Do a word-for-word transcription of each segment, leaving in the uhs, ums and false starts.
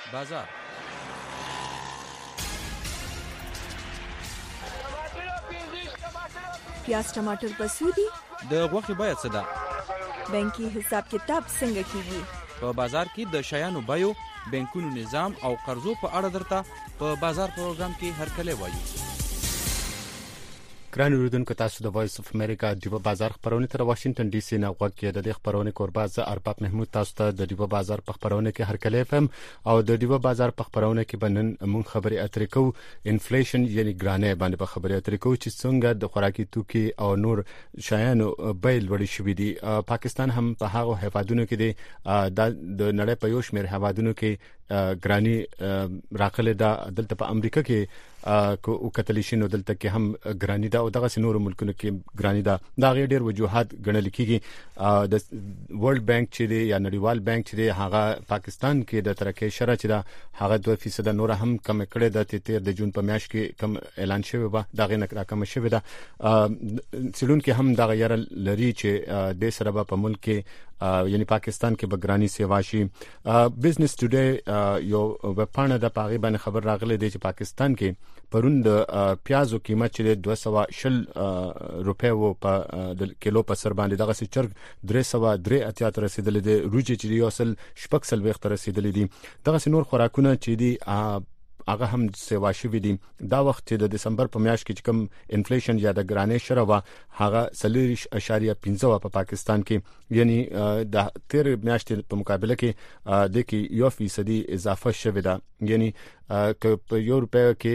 بازار پیاز ټماټر په سودی د غوښې بیه څه ده؟ بانکي حساب کتاب څنګه کیږي؟ په بازار کې د شیانو بیو، بانکونو نظام او قرضو په اړه درته په بازار پروګرام کې هرکلی وایو. ګران اوریدونکو، تاسو د وایس اف امریکا د دیبا بازار خبرونه تر واشنگټن ډي سي نه غوږ کې د دې خبرونه کوربه ز ارباب محمود تاسو ته د دیبا بازار په خبرونه کې هرکلی فهم او د دیبا بازار په خبرونه کې بنن مون خبري اترې کو انفلیشن یعنی ګرانه باندې په خبري اترې کو چې څنګه د خوراکي توکي او نور شیانو بیل وړي شوې دي. پاکستان هم په هغه هیوادونو کې دی د نړۍ په یو شمېر هیوادونو کې ګرانی راغله دا دلته په امریکا کې کو کتلی شنو دلته کې هم ګرانی دا او دغه سنور ملکونو کې ګرانی دا دا غیر ډیر وجوهات ګڼل کېږي. د ورلد بانک چې دی یا نړیوال بانک چې دی هغه پاکستان کې د ترکه شرع چې دا هغه دوه فیصد نور هم کم کړي د تیر د جون په میاشت کې کم اعلان شوی و دا غیر نه کم شوی دا سلون کې هم دا غیر لري چې د سره په ملک کې یعنی پاکستان کې بګرانی سیواشي. بزنس ټوډے یو وپانه د پاغي باندې خبر راغلی دی چې پاکستان کې پرون د پیازو قیمت چې دوه سوه شل روپے وو په کیلو په سر باندې دغه چرګ درې سوه درې اتیا تر رسیدلې دی، روجي چې یو اصل شپږ سل وخت رسیدلې دي. دغه نور خوراکونه چې دي هغه هم سیوا شوی دي. دا وخت چې د دسمبر په میاشت کې کوم انفلیشن یا د ګرانې شره وا هغه صفر اشاریه پنځه په پاکستان کې، یعنی د تیر میاشت په مقابله کې د کې یو فیصد اضافه شوی ده. یعنی که په یو روپیا کې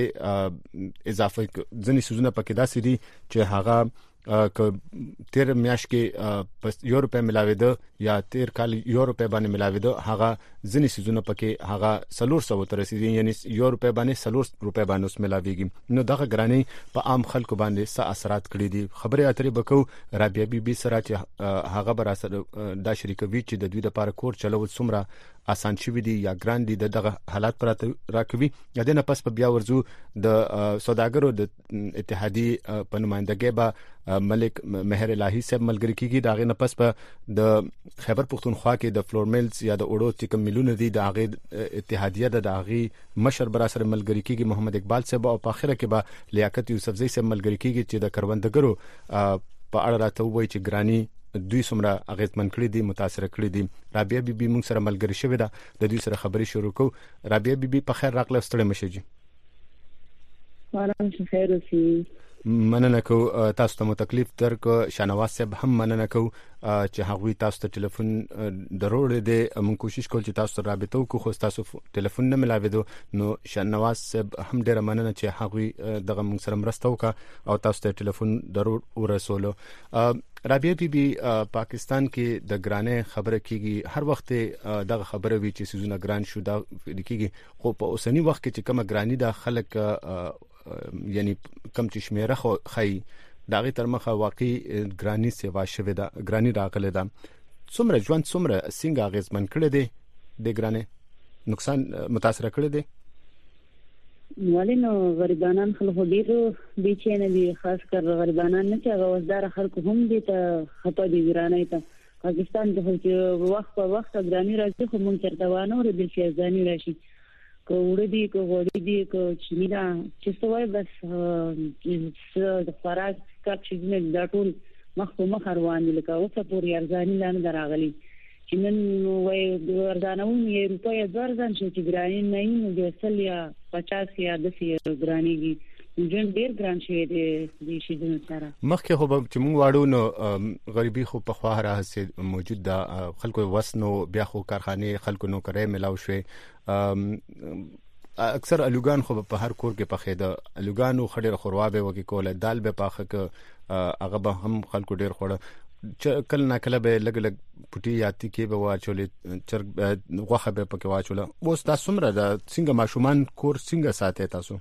اضافه ځنی سوزونه پکې داسې دي چې هغه که تیر میاش کې یو روپے ملاوي ده یا تیر کال یو روپے باندې ملاوي ده هغه ځنی سيزونه پکې هغه سلور سو تر رسیدي، یعنی یو روپے باندې سلور روپے باندې اوس ملاويږي. نو دغه ګرانی په عام خلکو باندې څه اثرات کړی دي خبره اترې بکو. رابعه بي بي سره چې هغه بر اثر دا شریکوي چې د دوی لپاره کور چلول څومره آسان شي دي یا ګران دي دغه حالات پر راکوي. یا د نه پس په بیا ورزو د سوداګرو د اتحادیه په نمائندګۍ به ملک مهر الهی صاحب ملګری کیږي. داغه نه پس په د خیبر پختونخوا کې د فلور میلز یا د اوړو چې کوم ملونه دي داغه اتحادیه د داغي مشر بر سره ملګری کیږي محمد اقبال صاحب او په اخره کې به لیاقت یوسف زئی صاحب ملګری کیږي چې د کروندګرو په اړه راته وایي چې ګرانی دوی څومره اغیزمن کړی دي، متاثر کړی دي. رابعه بي بي موږ سره ملګری شوې ده، د دوی سره خبري شروع کو. رابعه بي بي په خیر راغله، ستړي مشه جی. وعلیکم خیر اوسئ. مننه کو تاسو ته تکلیف درک. شانواز صاحب هم مننه کو چې هغه تاسو ته ټلیفون ضروري دی. موږ کوشش کول چې تاسو سره رابطه وکړو خو تاسو ټلیفون نه ملاوي دو. نو شانواز صاحب هم ډیر مننه چې هغه دغه موږ سره مرسته وکړه او تاسو ته ټلیفون ضرور ورسولو. رابعه بي بي پاکستان کې د ګرانه خبره کیږي، هر وخت دغه خبره وی چې سيزونه ګران شو دا کیږي، خو په اوسنی وخت کې چې کومه ګرانی د خلک یعنی کم چې شمیره خو خی داغه تر مخه واقعي ګرانی سیوا شوه دا ګرانی راغله دا څومره ژوند څومره څنګه غیزمن کړي دي د ګرانه نقصان متاثر کړي دي. ولینو غریبانان خلک ډیر بیچینه دي، خاص کر غریبانان نه چې غوځدار خلک هم دي ته خطا دي ګرانه ته. پاکستان د خلک وخت په وخت ګرانی راځي خو مونږ چرته وانه ور دي چې ځاني راشي کو وړي دي کو وړي دي کو چمیدا چې سوای بس د خوراک کار چې نه دا ټول مخ په مخ روان دي لکه اوسه پورې ارزاني لاندې دراغلي چې نن وای د ورځانو یې روپیا ځرځان چې ګرانی نه نه د اصل یا پچاس یا د سي ګرانيږي جن ډیر ګران شي د شي د سره مخکې خو چې موږ واړو نو غریبي خو په خوا راځي موجود د خلکو وسنو بیا خو کارخانه خلکو نو کرے ملاو شوي. اکثر الوګان خو په هر کور کې پخې د الوګانو خډیر خوروابه وکي کوله دال به پاخه ک هغه به هم خلکو ډیر خوړه کله نه کله به لګ لګ پټي یاتي کې به واچولې چرګ غوخه به پکې واچوله. اوس تاسو مره د څنګه ماشومان کور څنګه ساتي تاسو؟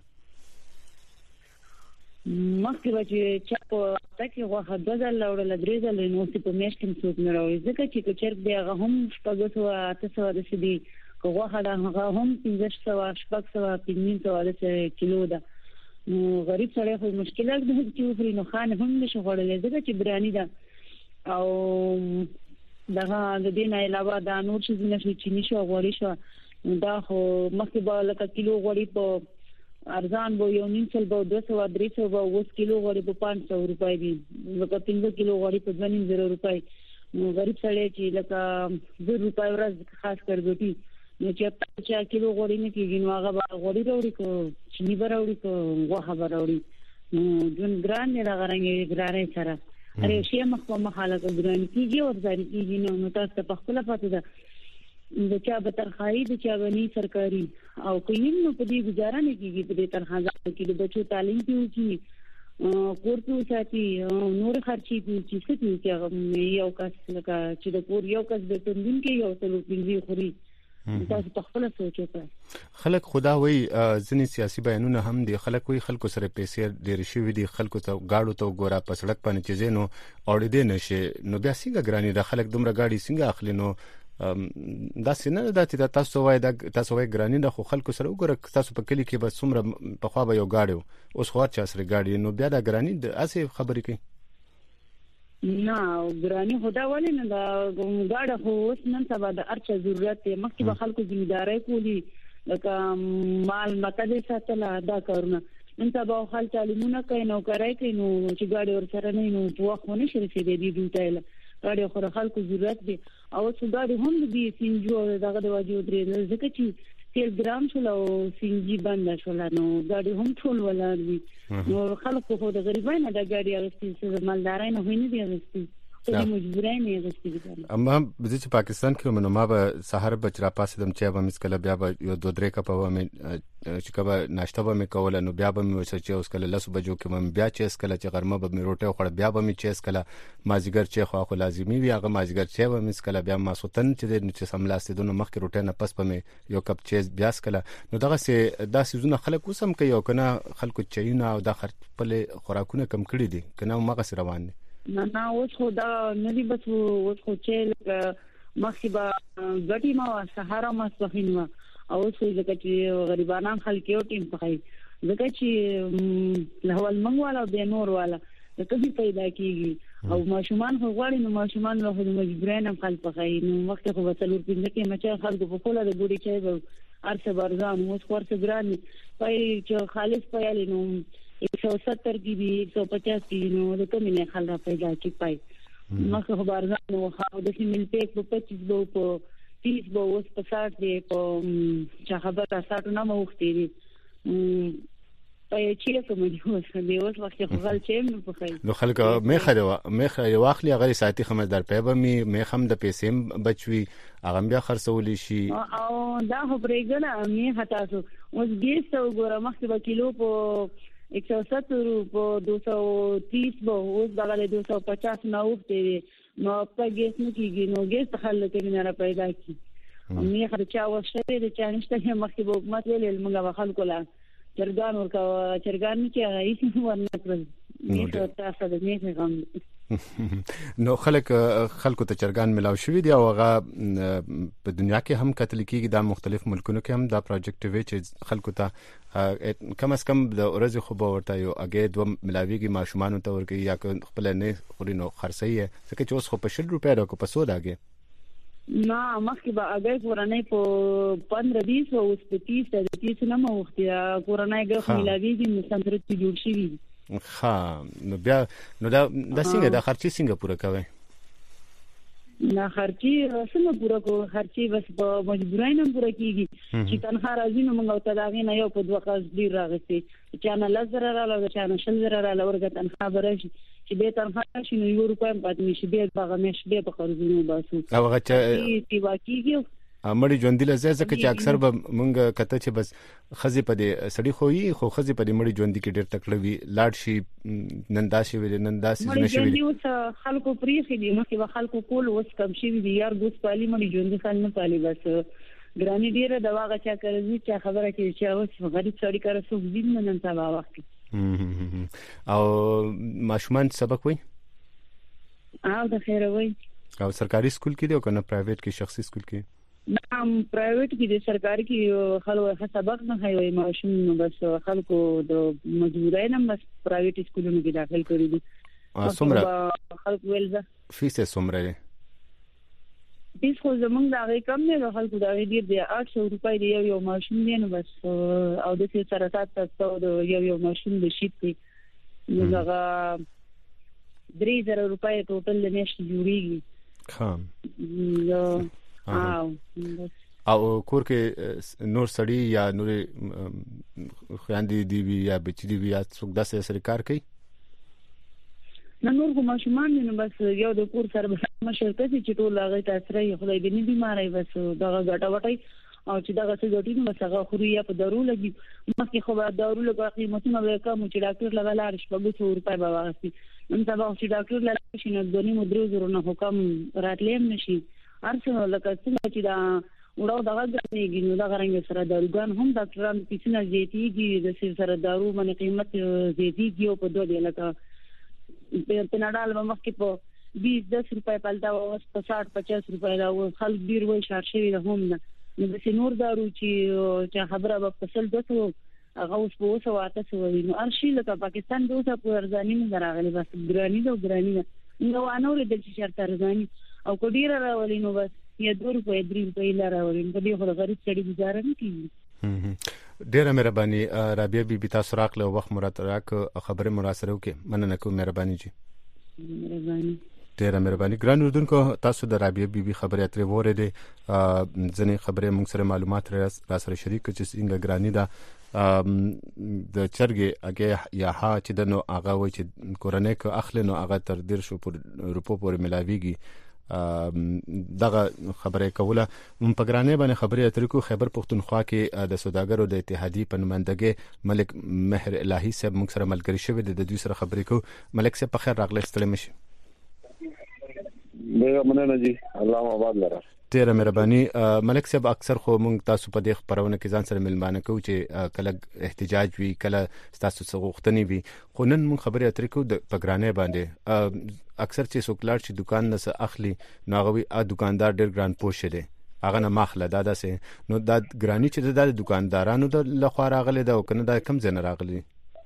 مخکې به چې چا په تکې غوښه دوه ځله وړله درې ځله نو اوس په میاشت کې څوک نه راوړي ځکه چې که چرګ دی هغه هم شپږ سوه اته سوه داسې دي، که غوښه ده هغه هم پنځه سوه شپږ سوه پنځه نیم سوه داسې کیلو ده. نو غریب سړی خو مشکلات ده چې وخوري نو خانه هم نشي خوړلی ځکه چې براني ده او دغه د دې نه علاوه دا نور څه نه شي چینی شو غوړي شو دا خو مخکې به لکه کیلو غوړي په ارزان بو یو نیم سل به دوه سوه درې سوه به اوس کیلو غوړي په پنځه سوه روپۍ دي لکه پنځه کیلو غوړي په دوه نیم زره روپۍ نو غریب سړی چې لکه زر روپۍ ورځ خاص کر ګټي نو چې چې کیلو غوړي نه کېږي نو هغه به غوړي راوړي کو چینی به راوړي کو غوښه به راوړي نو جون ګران نه راغړنګي ګرانې سره اره شی مخ په مخاله ګران کېږي او ځاري کېږي نو نو تاسو په خپل پاتې ده د چا به ترخای د چا بني سرکاري او کویم نو په دې گزاره نه کېږي په دې ترخه کې د بچو تعلیم کیږي کور په ساتي نور خرچي کیږي چې څه یو کس لکه چې د کور یو کس د تندین کې یو څلو پنځه خوري تاسو په خپل سوچ وکړئ خلک خدا وای ځنی سیاسي بیانونه هم دي خلک وای خلکو سره پیسې ډېر شي دي خلکو ته گاډو ته ګوره په سړک باندې چې زینو اورې دي نشي نو بیا څنګه ګرانی د خلک دومره گاډي څنګه اخلي نو دا سینه د چې تاسو وای د تاسو وای ګرانی د خو خلکو سره وګوره تاسو په کلی کې به څومره په خوا به یو گاډي اوس خو چا سره گاډي نو بیا د ګرانی د اسې خبرې کوي نه ګرانی خدا ولې نه دا گاډه خو اوس نن سبا د ارچ ضرورت دی مخکې به خلکو ځمېداري کولی لکه مال مکه ساتله دا کارونه نن سبا خلک تعلیمونه کوي نو کوي کوي نو چې گاډي ور سره نه نو په وخت نه شي رسیدي دی دوی گاډي خو خلکو ضرورت دی او څو گاډي هم دي سینجو دغه د واجو درې ځکه چې تیل ګرام شول او سینجی بند شول نو گاډي هم ټول ولر دي نو خلکو خو د غریبانو د گاډي اغستې څه مالدارای نه ویني دي اغستې ته مجبورای نه اغستې اما د چې پاکستان کې منو ما به سحر بچرا پاسې دم چې به مسکله بیا به یو دوه درې کپ و مې چې کبه ناشته به مې کوله نو بیا به مې وسه چې اوس کله لاسو بجو کې مې بیا چې اسکله چې غرمه به مې روټه خور بیا به مې چې اسکله مازیګر چې خو خو لازمي وي هغه مازیګر چې به مې اسکله بیا ما سوتن چې د چې سملاستې دونو مخ کې روټه نه پس په مې یو کپ چې بیا اسکله نو دغه سه دا سيزونه خلک وسم کوي او کنه خلکو چینه او د خپل خوراکونه کم کړی دي کنه مغه سره روان دي نه نه اوس خو دا نه دی بس اوس خو چې مخکې به غټي ما سهارا ما سپخینوا او اوس لکه چې غریبانان خلک یو ټیم پخای ځکه چې له اول منواله د نور والا د کدي پیدا کیږي او ماشومان خو غواړي نو ماشومان له مجبورین هم خلک پخای نو وخت خو وسلور پینځه کې مچا خلک په کوله د ګوډي چای به ارسه برزان اوس ورته ګران پای چې خالص پایل نو एक सौ सत्तर की भी एक सौ पचास की नो तो कम नहीं खाल रहा पैदा की पाई मक्खी खबर जानो खाओ दसी मिलते एक सौ पच्चीस बो को तीस बो उस पचास दे को चाहबर साठ ना मौखती दी पाई चीज़ को मुझे उस देवस वक्त खबर चेम न पकाई नو خلک مې خروا مې خروا واخلي غیر ساتي خمسدار پیبه مې مې خم د پیسې بچوي هغه بیا خرڅول شي او دا خو برېګنه مې هتا سو اوس ګیس تو ګوره مخکې به کیلو په एक सौ सत्तर को दो सौ तीस बहुत बगल दो सौ पचास ना उठते नो आपका गैस में की नो गैस खल के मेरा पैदा की मैं खर्चा वशरे de चानिश्ता है मक्की बो मत ले मंगा खल कोला चरगान और का चरगान के इसी ورنه پر نه تاسو د نه غم نو خلک خلکو ته چرګان ملاو شوی دی او هغه په دنیا کې هم کتل کېږي د مختلف ملکونو کې هم دا پروجیکټ وی چې خلکو ته کم از کم د ورځې خو به ورته یو اگې دوه ملاویږي ماشومان ته ورګي یا خپل نه خوري نو خرڅي ځکه چې اوس خو په شل روپیا راکو په سو داګه نه مخکې به اگې کورنۍ په پندرہ بیس او اوس په تیس د تیس نه مو وخت کورنۍ ګه ملاویږي نو سنتر ته جوړ شي ها نو بیا نو دا د څنګه د خرچي څنګه پوره کوي نه خرچي څنګه پوره کو خرچي بس په مجبورای نه پوره کیږي چې تنخواه راځي نو موږ ته داغې نه یو په دوه قرض ډیر راغستي چې نه لزر رااله چې نه شل زره رااله ورګه تنخواه برشي چې به تنخواه شي نو یو روپیا پات نشي به هغه مش به په قرضونو باسو او هغه چې واکیږي امړي ژوند له زړه ځکه چې اکثر به مونږ کته چې بس خزي په دې سړی خوې خو خزي په دې مړي ژوند کې ډېر تکلوي لاړ شي ننداسي ویل ننداسي نشي ویل اوس خلکو پریخي دي نو کې خلکو کول اوس کم شي دي یار ګوس پالي مړي ژوند خل نه پالي بس ګراني ډیره دا واغه چا کوي چې خبره کوي چې اوس غریب سړی کار څو دین نه نن سبا وخت او ماشومان سبق وای او د خیر وای او سرکاري سکول کې دی او کنه پرایویټ کې شخصي سکول کې نام پرایویټ کې د سرکاري کې خلکو سبق نه کوي ماشوم نو بس خلکو د مجبورای نه بس پرایویټ سکولونو کې داخل کړی دي ا سمره خلکو ولزه فیس سمره پیس خو زمونږ دا غي کم نه د خلکو دا غي ډیر دی آठ سو روپۍ دی یو یو ماشوم دی نو بس او د څه سره تاسو د یو یو ماشوم د شیت دی نو دا درې زره روپۍ ټوټل نشته جوړیږي خام او او کور کې نور سړی یا نور خواندې دی وی یا بچی دی وی یا څوک داسې سره کار کوي نن نور کوم شومان نو بس یو د کور سره مشرکت چې ټول هغه تاثیر یې خدای دې نه بیماری بس دا غټه وټي او چې دا څه ګټي نو بس هغه خوري یا په دارو لګي مخکې خو به دارو لګا قیمتونه به کم چې ډاکټر لګا لارش په څو روپۍ به واغسي نن سبا چې ډاکټر لارش نه دونی مدرو زرو نه حکم راتلیم نشي ارسنه لکه څنګه چې دا وړو دغه غنیږي نو دا غرنګ سره داروګان هم ډاکټران پیسې زیاتیږي د سر سره دارو باندې قیمت زیاتیږي او په دوه دی لکه په پناډال باندې په بیس دس روپۍ پلدا او په ساठ پچاس روپۍ دا خلک ډیر وای شارشي د هم نه نو د نور دارو چې چې خبره په فصل دته هغه اوس په اوسه واته سوې نو ارشي لکه پاکستان د اوسه په ارزانی نه راغلي بس ګرانی دا ګرانی نو انور د چې شرط ارزانی او کو ډیر راولي نو بس یا دوه روپۍ درې روپۍ لاره راولي په دې خو غریب سړي گزاره نه کوي ډیره مهرباني رابعه بي بي تاسو راغله وخت مراد راک خبره مراسره وکي مننه کوم مهرباني جی مهرباني ډیره مهرباني ګران اردوونکو تاسو د رابعه بي بي خبره اترې وره دي ځنې خبره موږ سره معلومات را سره شریک چې څنګه ګرانی دا د چرګي هغه یا ها چې د نو هغه و چې کورنۍ کو اخلي نو هغه تر ډیر شو پر روپو پورې ملاويږي دغه خبره کوله من په ګرانه باندې خبره اترې کو خیبر پختونخوا کې د سوداګرو د اتحادیې په نمائندګۍ ملک مهر الهی صاحب موږ سره ملګری شوی د دوی سره خبرې کو ملک صاحب په خیر راغلی ستړي مشي مې مننه جی الله آباد لره ډیره مهرباني ملک صاحب اکثر خو موږ تاسو په دې خبرونه کې ځان سره ملمانه کوو چې کله احتجاج وی کله تاسو څه غوښتنې وي خو نن موږ خبرې اترې کوو د پګرانې باندې اکثر چې سوکلار چې دکان نه څه اخلي نو هغه ا دکاندار ډیر ګران پوښ دی هغه نه ماخله دا داسې نو دا ګرانی چې د دکاندارانو د لخوا راغلي دا کنه دا کم ځنه راغلي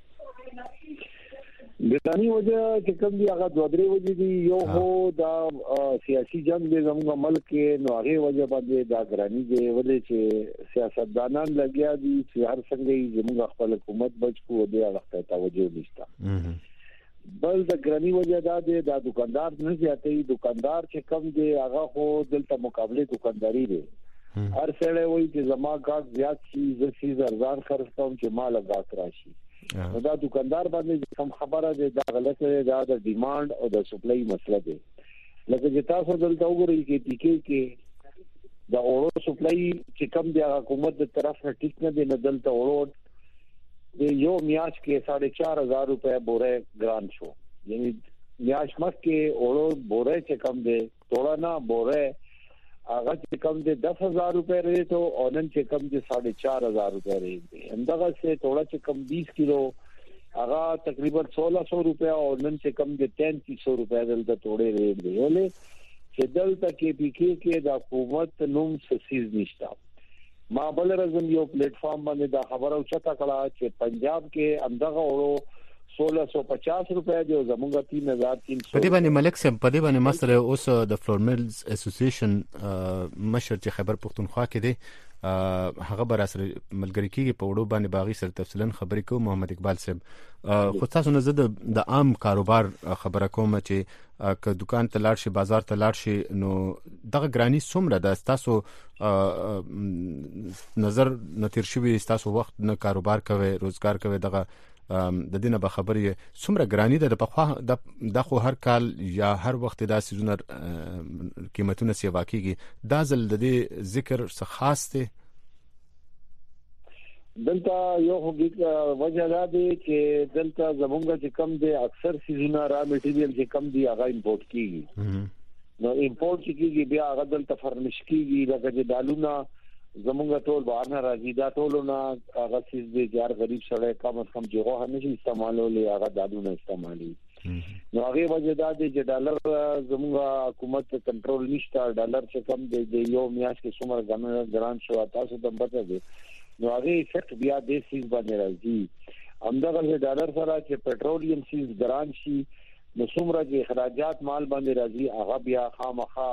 ګرانی وجه چې کوم دی هغه دوه درې وجه دی یو هو دا سیاسي جنگ د زموږ ملک نو هغه وجه باندې دا ګرانی دی ولې چې سیاستدانان لګیا دي چې هر څنګه زموږ خپل حکومت بچ کو دی هغه توجه نشته بل د ګرانی وجه دا دی دا دکاندار نه زیاتې دکاندار چې کم دی هغه خو دلته مقابله دکانداری دی هر سړی وایي چې زما کار زیات شي زه سیز ارزان خرڅ کوم چې مال غاک راشي دا دکاندار باندې کوم خبره ده دا غلطه ده دا د ډیماند او د سپلای مسله ده لکه چې تاسو دلته وګورئ چې ټیکې کې د اورو سپلای چې کم دی حکومت د طرف نه ټیک نه دی نه دلته اورو د یو میاش کې ساڑھے چار ہزار روپے بوره ګران شو یعنی میاش مخ کې اورو بوره چې کم دی توړه نه بوره هغه چې کم دی دس ہزار روپے رہے تو اور نن چې کم دی ساڑھے چار ہزار روپے رہے اندغه سے توړه چې کم بیس کیلو هغه تقریبا سولہ سو روپے اور نن چې کم دی تینتیس سو روپے دلته توړه رہے دی ولې چې دلته کې پی کې کې د حکومت نوم سیز نشتا ما بل رزم یو پلیټ فارم باندې دا خبره اوچته کړه چې پنجاب کې اندغه اورو سولہ سو پچاس روپے جو زمونږه تین ہزار تین سو په دې باندې ملک صاحب په دې باندې مسله اوس د فلور ملز اسوسییشن مشر چې خیبر پختونخوا کې دی هغه بر سره ملګری کیږي په وړو باندې باغی سره تفصیلا خبرې کوم محمد اقبال صاحب خو تاسو نه زده د عام کاروبار خبره کوم چې که دکان ته لاړ شي بازار ته لاړ شي نو دغه ګرانی څومره ده تاسو نظر نتیر شوی تاسو وخت نه کاروبار کوي روزګار کوي دغه د دینه به خبرې څومره ګرانی ده په خو د خو هر کال یا هر وخت دا سيزونه قیمتونه سی واقعي دا زل د دې ذکر څه خاص دی دلته یو وجه دا دی چې دلته زمونږ چې کم دی اکثر سيزونه را میټیریل چې کم دی هغه امپورټ کیږي نو امپورټ کیږي بیا هغه دلته فرنش کیږي لکه چې دالونه زمونږ ټول بهر نه راځي دا ټول نه هغه سیز دی چې هر غریب سړی کم از کم چې غوښه نشي استعمالولې هغه دالونه استعمالي نو هغه وجه دا دی چې ډالر زمونږ حکومت کنټرول نشته ډالر چې کم دی د یو میاش کې څومره ګران شو تاسو ته پته دی نو هغه افیکټ بیا د سیز باندې راځي همدغه ډالر سره چې پټرولیم سیز ګران شي نو څومره چې اخراجات مال باندې راځي هغه بیا خامخا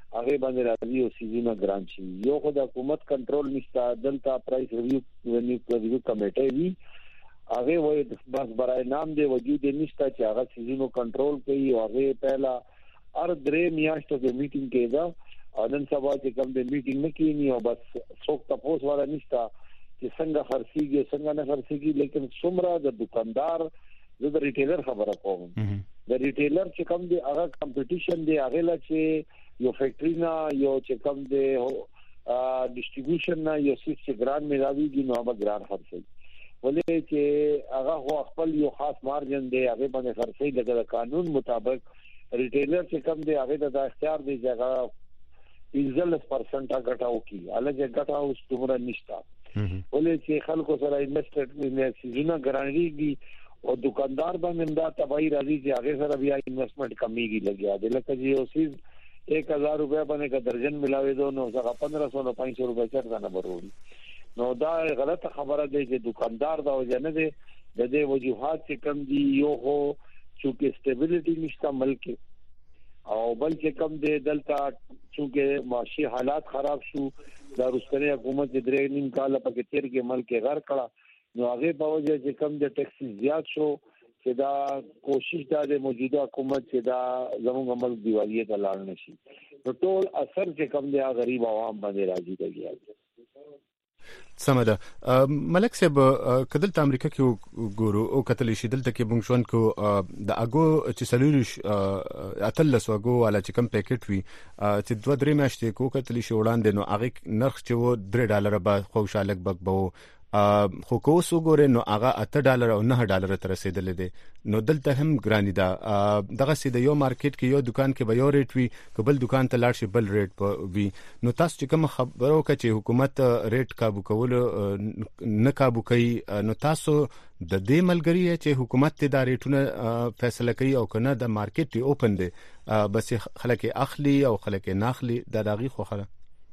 هغه باندې راځي او سیزونه ګران شي. یو خو د حکومت کنټرول نشته، دلته پرایس ریویو ریویو کمیټه وی هغه وایي بس برای نام دی وجود نشته چې هغه سیزونه کنټرول کوي او هغه پہلا ار درې میاشتو د میټینګ کېدا او نن سبا چې کوم د میټینګ نه کینی او بس څوک تاسو والا نشته چې څنګه خرڅيږي څنګه نه خرڅيږي. لیکن څومره د دکاندار زه د ریټیلر خبره کوم، د ریټیلر چې کوم دی هغه کمپټیشن دی هغه لا چې یو فیکټری نه یو چې کوم دی ډیسټریبیوشن نه یو سیس چې ګران ملاویږي نو هغه ګران خرڅي، ولې چې هغه خپل یو خاص مارجن دی هغه باندې خرڅي د قانون مطابق. ریټیلر چې کوم دی هغه د اختیار دی چې هغه پنځلس پرسنټه ګټاو کی الګ ګټاو ستومره نشتا، ولې چې خلکو سره انویسټمنټ سیزونه ګرانېږي او دکاندار باندې دا تبعی راځي چې هغه سره بیا انویسټمنټ کمیږي لګیا دی. لکه چې یو سیز एक हजार रुपया باندې کا درجن ملاوي دو نو څنګه پندرہ سو نو پانچ سو روپیا چرته نه وروړي. نو دا غلط خبره ده چې دکاندار دا وجه نه ده د دې وجوهات چې کم دي. یو هو چې سټیبিলিټي نشته ملک او بل چې کم دي دلته چې معاشي حالات خراب شو، دا روسي حکومت د درې نیم کال په کې تیر کې ملک غر کړه نو هغه په وجه چې کم د ټیکس زیات شو چې دا کوشش دا د موجوده حکومت چې دا زموږ ملک دیوالیه ته لاړ نشي. نو ټول اثر چې کم دی غریب عوام باندې راځي دی. سمده ملک صاحب کدل ته امریکا کې ګورو او کتل شي دلته کې بونګ شون کو د اګو چې سلولش اتلس اګو ولا چې کم پاکټ وی چې دوه درې میاشتې کو کتل شي وړاندې نو هغه نرخ چې و درې ډالر به خوشاله بک بو خو کو سو ګورې نو هغه اته ډالر او نه ډالر تر رسیدل دي. نو دلته هم ګرانی دا دغه سي د یو مارکیټ کې یو دکان کې به یو ریټ وی قبل دکان ته لاړ شي بل ریټ وی. نو تاسو چې کوم خبرو کې چې حکومت ریټ قابو کول نه قابو کوي نو تاسو د دې ملګری چې حکومت ته دا ریټونه فیصله کوي او کنه د مارکیټ اوپن دي بس خلک اخلي او خلک نه اخلي دا دغه خو خله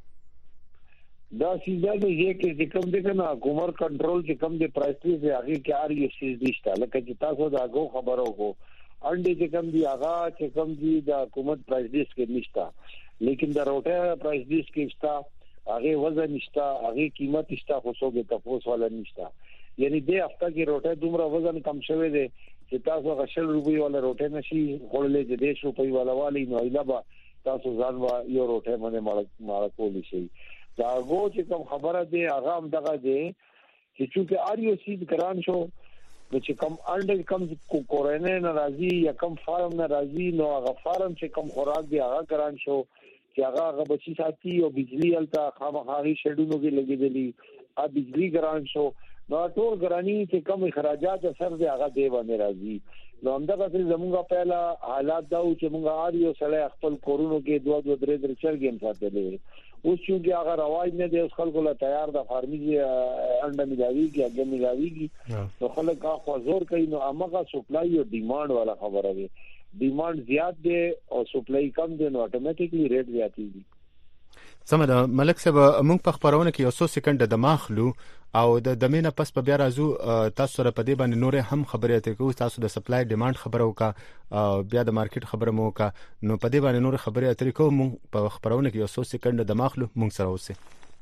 دا سیده دی چې کوم دي کنه حکومت کنټرول چې کوم دي پرایس دی هغه کې ار یو سیز دي لکه چې تاسو دا غو خبرو کو انډي چې کوم دي هغه چې کوم دي د حکومت پرایس دی کې نشتا، لیکن د روټه پرایس دی کې نشتا، هغه وزن نشتا، هغه قیمت نشتا، خو څوګه تاسو والا نشتا. یعنی د هفته کې روټه دومره وزن کم شوی دی چې تاسو غشل روپی والا روټه نشي خورلې د دیش روپی والا والی نو ایلا تاسو ځان وا یو روټه باندې مال کولی شي. دا غو چې کوم خبره دی هغه هم دغه دی چې چې ار یو سیز ګران شو چې کوم انډر کم کورونه ناراضي یا کم فارم ناراضي نو هغه فارم چې کوم خوراک دی هغه ګران شو چې هغه هغه بچی ساتي او بجلی الته خامخاري شډونو کې لګیدلی ا بجلی ګران شو نو ټول ګرانی چې کوم اخراجات اثر دی هغه دی باندې راځي. نو همدغه چې زموږه پهلا حالات دا چې موږ ار یو سړی خپل کورونو کې دوه دوه درې درې چرګ ساتلې اوس چې هغه رواج نه دی اوس خلکو له تیار د فارمیږي انډه ملاویږي هغه ملاویږي نو خلک هغه زور کوي. نو هغه سپلای او ډیماند والا خبره دی، ډیماند زیات دی او سپلای کم دی نو اتوماتیکلی ریټ زیاتېږي. سمه ده ملک صاحب موږ په خبرونه کې یو څو سکند د ماخلو او د دمینه پس په بیا راځو تاسو سره په دې باندې نور هم خبرې اترې کوو، تاسو د سپلای ډیماند خبرو کا بیا د مارکیټ خبره مو کا نو په دې باندې نور خبرې اترې کوو. موږ په خبرونه کې یو څو سکند د ماخلو موږ سره اوسئ.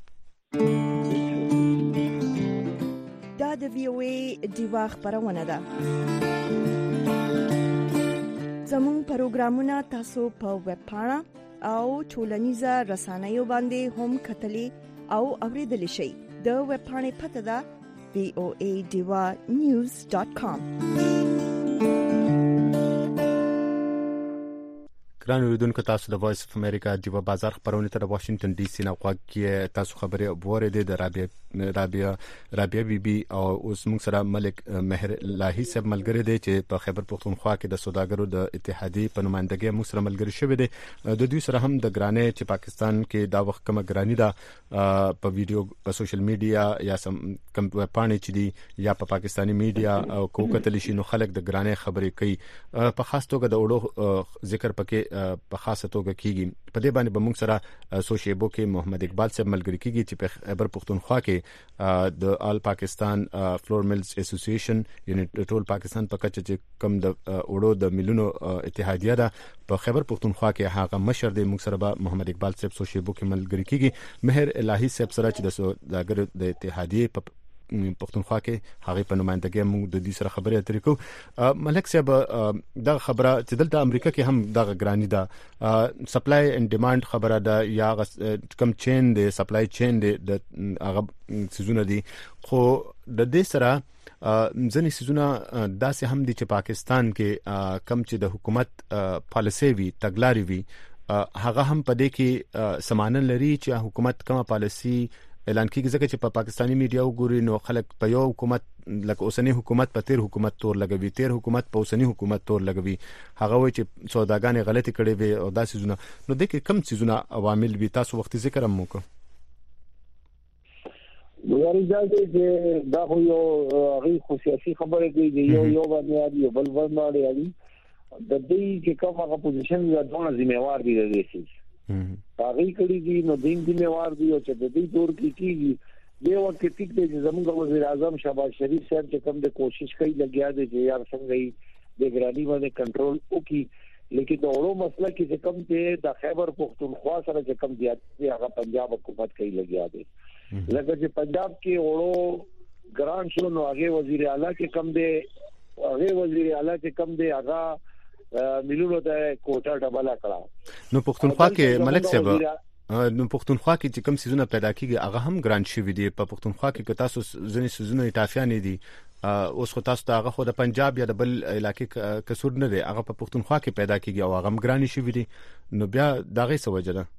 دا د وی او ای دیوا خبرونه ده. زموږ پروګرامونه تاسو په ویب پاڼه او ټولنیزه رسنیو باندې هم کتلی او اوریدلی شئ. د ویب پاڼې پته ده وی او ای دیوا نیوز ډاٹ کام. ګران اوریدونکو تاسو د وایس اف امریکا دیوا بازار خبرونه تر واشنگټن ډي سي نه غوږی تاسو خبرې وورېدې د رابعه رابعه رابعه بي بي او اوس موږ سره ملک مهر الهي صاحب ملګری دی چې په خیبر پختونخوا کې د سوداګرو د اتحادیې په نمائندګۍ موږ سره ملګری شوی دی. د دوی سره هم د ګرانې چې پاکستان کې دا وخت کومه ګرانی ده په ویډیو په سوشل میډیا یا سم کم پاڼې چې دي یا په پاکستانی میډیا او کوکتل شي نو خلک د ګرانې خبرې کوي. په خاص توګه د وړو ذکر پکې په خاصه توګه کیږي. په دې باندې به موږ سره سوشيبو کې محمد اقبال صاحب ملګری کیږي چې په خیبر پختونخوا کې د آل پاکستان فلور ملز اسوسییشن یعنی ټول پاکستان په کچه چې کم د وړو د ملونو اتحادیه ده په خیبر پختونخوا کې هغه مشر د موږ سره به محمد اقبال صاحب سوشيبو کې ملګری کیږي. مهر الهی صاحب سره چې د سوداګر د اتحادیه په پختونخوا کې هغه په نمائندګۍ موږ د دې سره خبرې اترې کوو. ملک صاحب دا خبره چې دلته امریکا کې هم دا غرانی ده سپلای اند ډیماند خبره ده یا کم چین دی سپلای چین دی د هغه سيزونه دي خو د دې سره ځنې سيزونه داسې هم دي چې پاکستان کې کم چې د حکومت پالیسي وي تګلاري وي هغه هم په دې کې سمانه لري چې حکومت کومه پالیسي اعلان کیږي ځکه چې په پا پاکستاني میډیا وګوري نو خلک په یو حکومت لکه اوسنی حکومت په تیر حکومت تور لګوي تیر حکومت په اوسنی حکومت تور لګوي هغه وایي چې سوداګانې غلطي کړې وي او دا سيزونه نو د کې کم سيزونه عوامل وي تاسو وخت ذکر هم وکړو. وګورئ چې دا خو یو غي خصوصي خبره دی یو یو باندې یو بل باندې دی د دې چې کوم هغه پوزیشن یا دونه ذمہوار دي د دې هغه کړي دي نو دین ذمہوار دي او چې د دې تور کې کیږي دی وخت کې ټیک دی چې زموږ وزیر اعظم شهباز شریف صاحب چې کوم د کوشش کوي لګیا دي چې یار څنګه یې د ګرانی باندې کنټرول وکړي لیکن د اورو مسله کې چې کوم ته د خیبر پختونخوا سره چې کوم دی هغه پنجاب حکومت کوي لګیا دي لکه چې پنجاب کې اورو ګران شو نو هغه وزیر اعلی چې کوم دی هغه وزیر اعلی چې کوم دی هغه مليونو ته کوټه ډبل کړه. نو پختونخوا کې ملک صاحب نو پختونخوا کې چې کوم سيزونه پیدا کیږي هغه هم ګران شوی دی په پختونخوا کې که تاسو ځنې سيزونه ټافیان دي اوس خو تاسو ته هغه خو د پنجاب یا د بل علاقې کسور نه دی هغه په پختونخوا کې پیدا کیږي او هغه هم ګران شوی دی نو بیا دغه څه وجه ده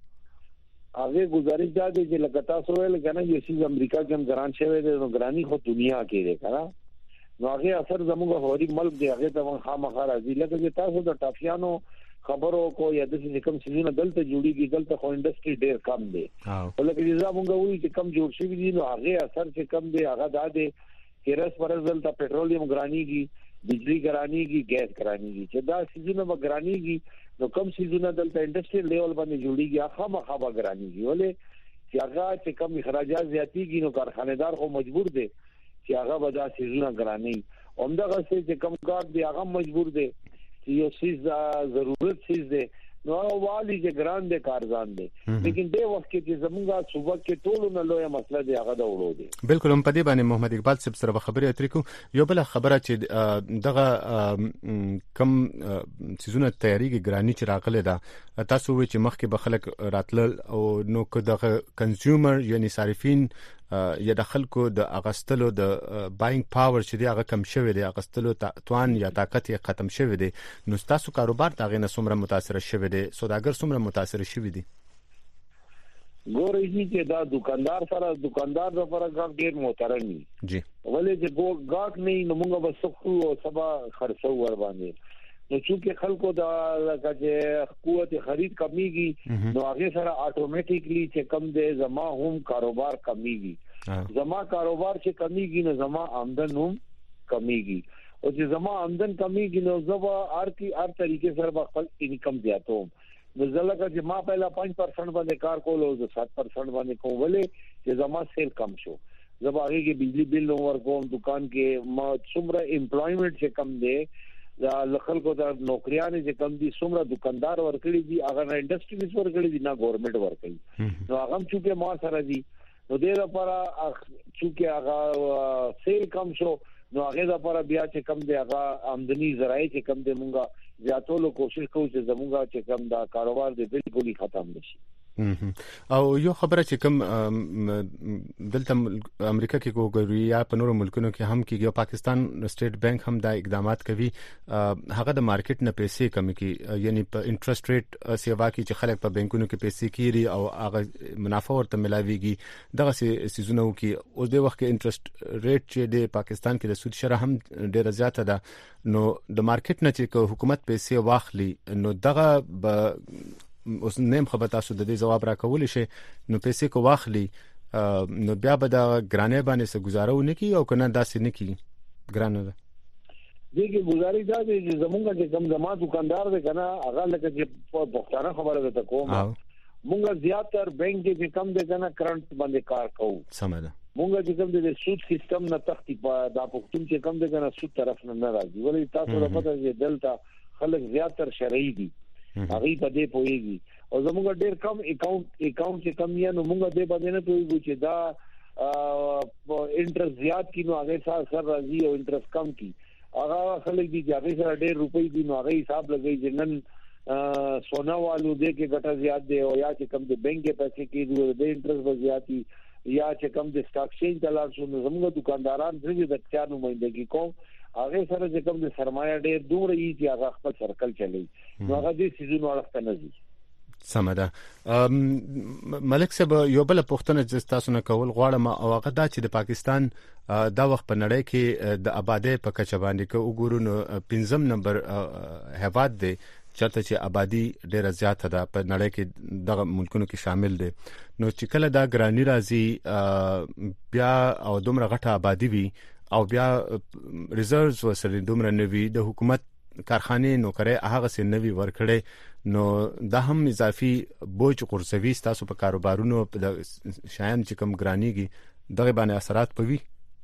هغه گزارش دا دی چې لکه تاسو ویل کنه یو سیز امریکا کې هم ګران شوی دی نو ګرانی خو دنیا کې دی کنه نو هغه اثر زموږ هوري ملک دی هغه ته خامخا راځي لکه چې تاسو د ټافیانو خبرو کو یا د څه کوم سيزونه دلته جوړیږي دلته خو انډستری ډېر کم دی ولکه چې زموږ وایي چې کم جوړ شي دي نو هغه اثر چې کم دی هغه دا دی چې رس پر دلته پټرولیم ګرانیږي بجلی ګرانیږي ګیس ګرانیږي چې دا سيزونه وګرانیږي نو کم سيزونه دلته انډستری لیول باندې جوړیږي خامخا وګرانیږي ولې چې هغه چې کم اخراجات زیاتیږي نو کارخانه‌دار خو مجبور دی چې هغه به دا سيزونه ګراني اومدغه چې کم کار دی هغه مجبور دی چې یو سیز ضرورت سیز دی نو والی چې ګران دی کارزان دی لیکن د وخت کې چې زمونږه صوبه کې ټول نه لوی مسله دی هغه دا وړو دی. بالکل هم په دې باندې محمد اقبال صاحب سره خبرې اترې کوم یو بل خبره چې دغه کم سيزونه تیاریږي ګرانی چې راغله ده تاسو وی چې مخکې به خلک راتل او نو که دغه کنزیومر یعنی صارفین یا د خلکو د اغستلو د باینګ پاور چې دی هغه کم شوی دی اغستلو توان یا طاقت یې ختم شوی دی نو تاسو کاروبار دا غنه څومره متاثر شوی دی سوداګر څومره متاثر شوی دی ګورې چې دا دکاندار سره دکاندار لپاره ډېر محترم دي جی ولې چې ګو گاټ نه نو موږ به سخو او سبا خرڅو ور باندې نو چې خلکو دا لکه قوت خرید کمیږي نو هغه سره اتوماتیکلی چې کم دی زما هم کاروبار کمیږي زما کاروبار چې کمیږي نو زما آمدن هم کمیږي او چې زما آمدن کمیږي نو زما هر کی هر طریقې سره خپل انکم زیاتوم نو زلکه چې ما پہلا پنځه پرسنټ باندې کار کول او سات پرسنټ باندې کوم ولې چې زما سیل کم شو زما هغه کې بجلی بل نور کوم دکان کې ما څومره امپلویمنت چې کم دی دا خلکو د نوکریانو چې کم دي څومره دکاندار ورکړي دي هغه انډستریز ورکړي دي نه ګورنمنت ورکړي نو هغه چې ما سره دي نو دې لپاره چې هغه سیل کم شو نو هغه لپاره بیا چې کم دی هغه آمدنی ذرایع چې کم دی مونږه زیاتولو کوشش کوو چې زمونږه چې کم دا کاروبار دی بالکل ختم نشي. او یو خبره چې کوم دلته امریکا کې کوګوري یا په نورو ملکونو کې هم کې یو پاکستان سټیټ بانک هم دا اقدامات کوي هغه د مارکیټ نه پیسې کم کوي یعنی په انټرست ریټ سیوا کې چې خلک په بانکونو کې پیسې کیري او هغه منافع ورته ملاويږي دغه سيزونه کوي اوس د وخت کې انټرست ریټ چې د پاکستان کې د سود شرح هم ډیره زیاته ده نو د مارکیټ نه چې حکومت پیسې واخلي نو دغه اوس نیم خبر تاسو د دې جواب راکول شي نو پیسې کو واخلي نو بیا به دا ګرانې باندې څه گزارو نه کی او کنه داسې نه کی ګرانه ده دغه گزارش دا دی چې زمونږ چې کم زما دکاندار دی کنه هغه لکه چې په پښتانه خبره ده کوم مونږ زیاتره بانک کې کم دی کنه کرنٹ باندې کار کوو سم ده مونږ چې کوم د سود سیستم نه تختی په دا پښتون چې کوم دی کنه سود طرف نه نه راځي ولې تاسو له پته چې دلته خلک زیاتره شرعي دي هغه په دې پويږي او زموږ ډېر کم اکاونټ اکاونټ چې کم یا نو موږ دې باندې نه پويږو چې دا انټرست زیات کینو هغه سره راځي او انټرست کم کی هغه خلک دي چې هغه سره ډېر روپۍ دي نو هغه حساب لګي چې نن سونا والو دې کې ګټه زیات دی او یا چې کم د بانک کې پیسې کې دې انټرست به زیاتی یا چې کم د سٹاک چینج دلار شو نو زموږ دکانداران درې د اختیار نمائندګي کوم هغه سره چې کوم د سرمایه ډېر دومره یي چې هغه خپل سرکل چلی نو هغه دې سيزونو اړخته نه دي سمده ملک صاحب یو بل پښتنه چې تاسو نه کول غواړم او هغه دا چې د پاکستان دا وخت په نړۍ کې د آبادی په کچه باندې کو وګورو نو پنځم نمبر هیواد دی چرته چې آبادی ډیره زیاته ده په نړۍ کې دغه ملکونو کې شامل دي نو چې کله دا ګرانی راځي بیا او دومره غټه آبادی وي او بیا ریزرவ்ز وسره دومره نوي د حکومت کارخانه نوکرې هغه سي نوي ورکړي نو دا هم اضافي بوج قرضوي تاسو په کاروبارونو په شایان چې کم ګرانیږي دغه باندې اثرات پوي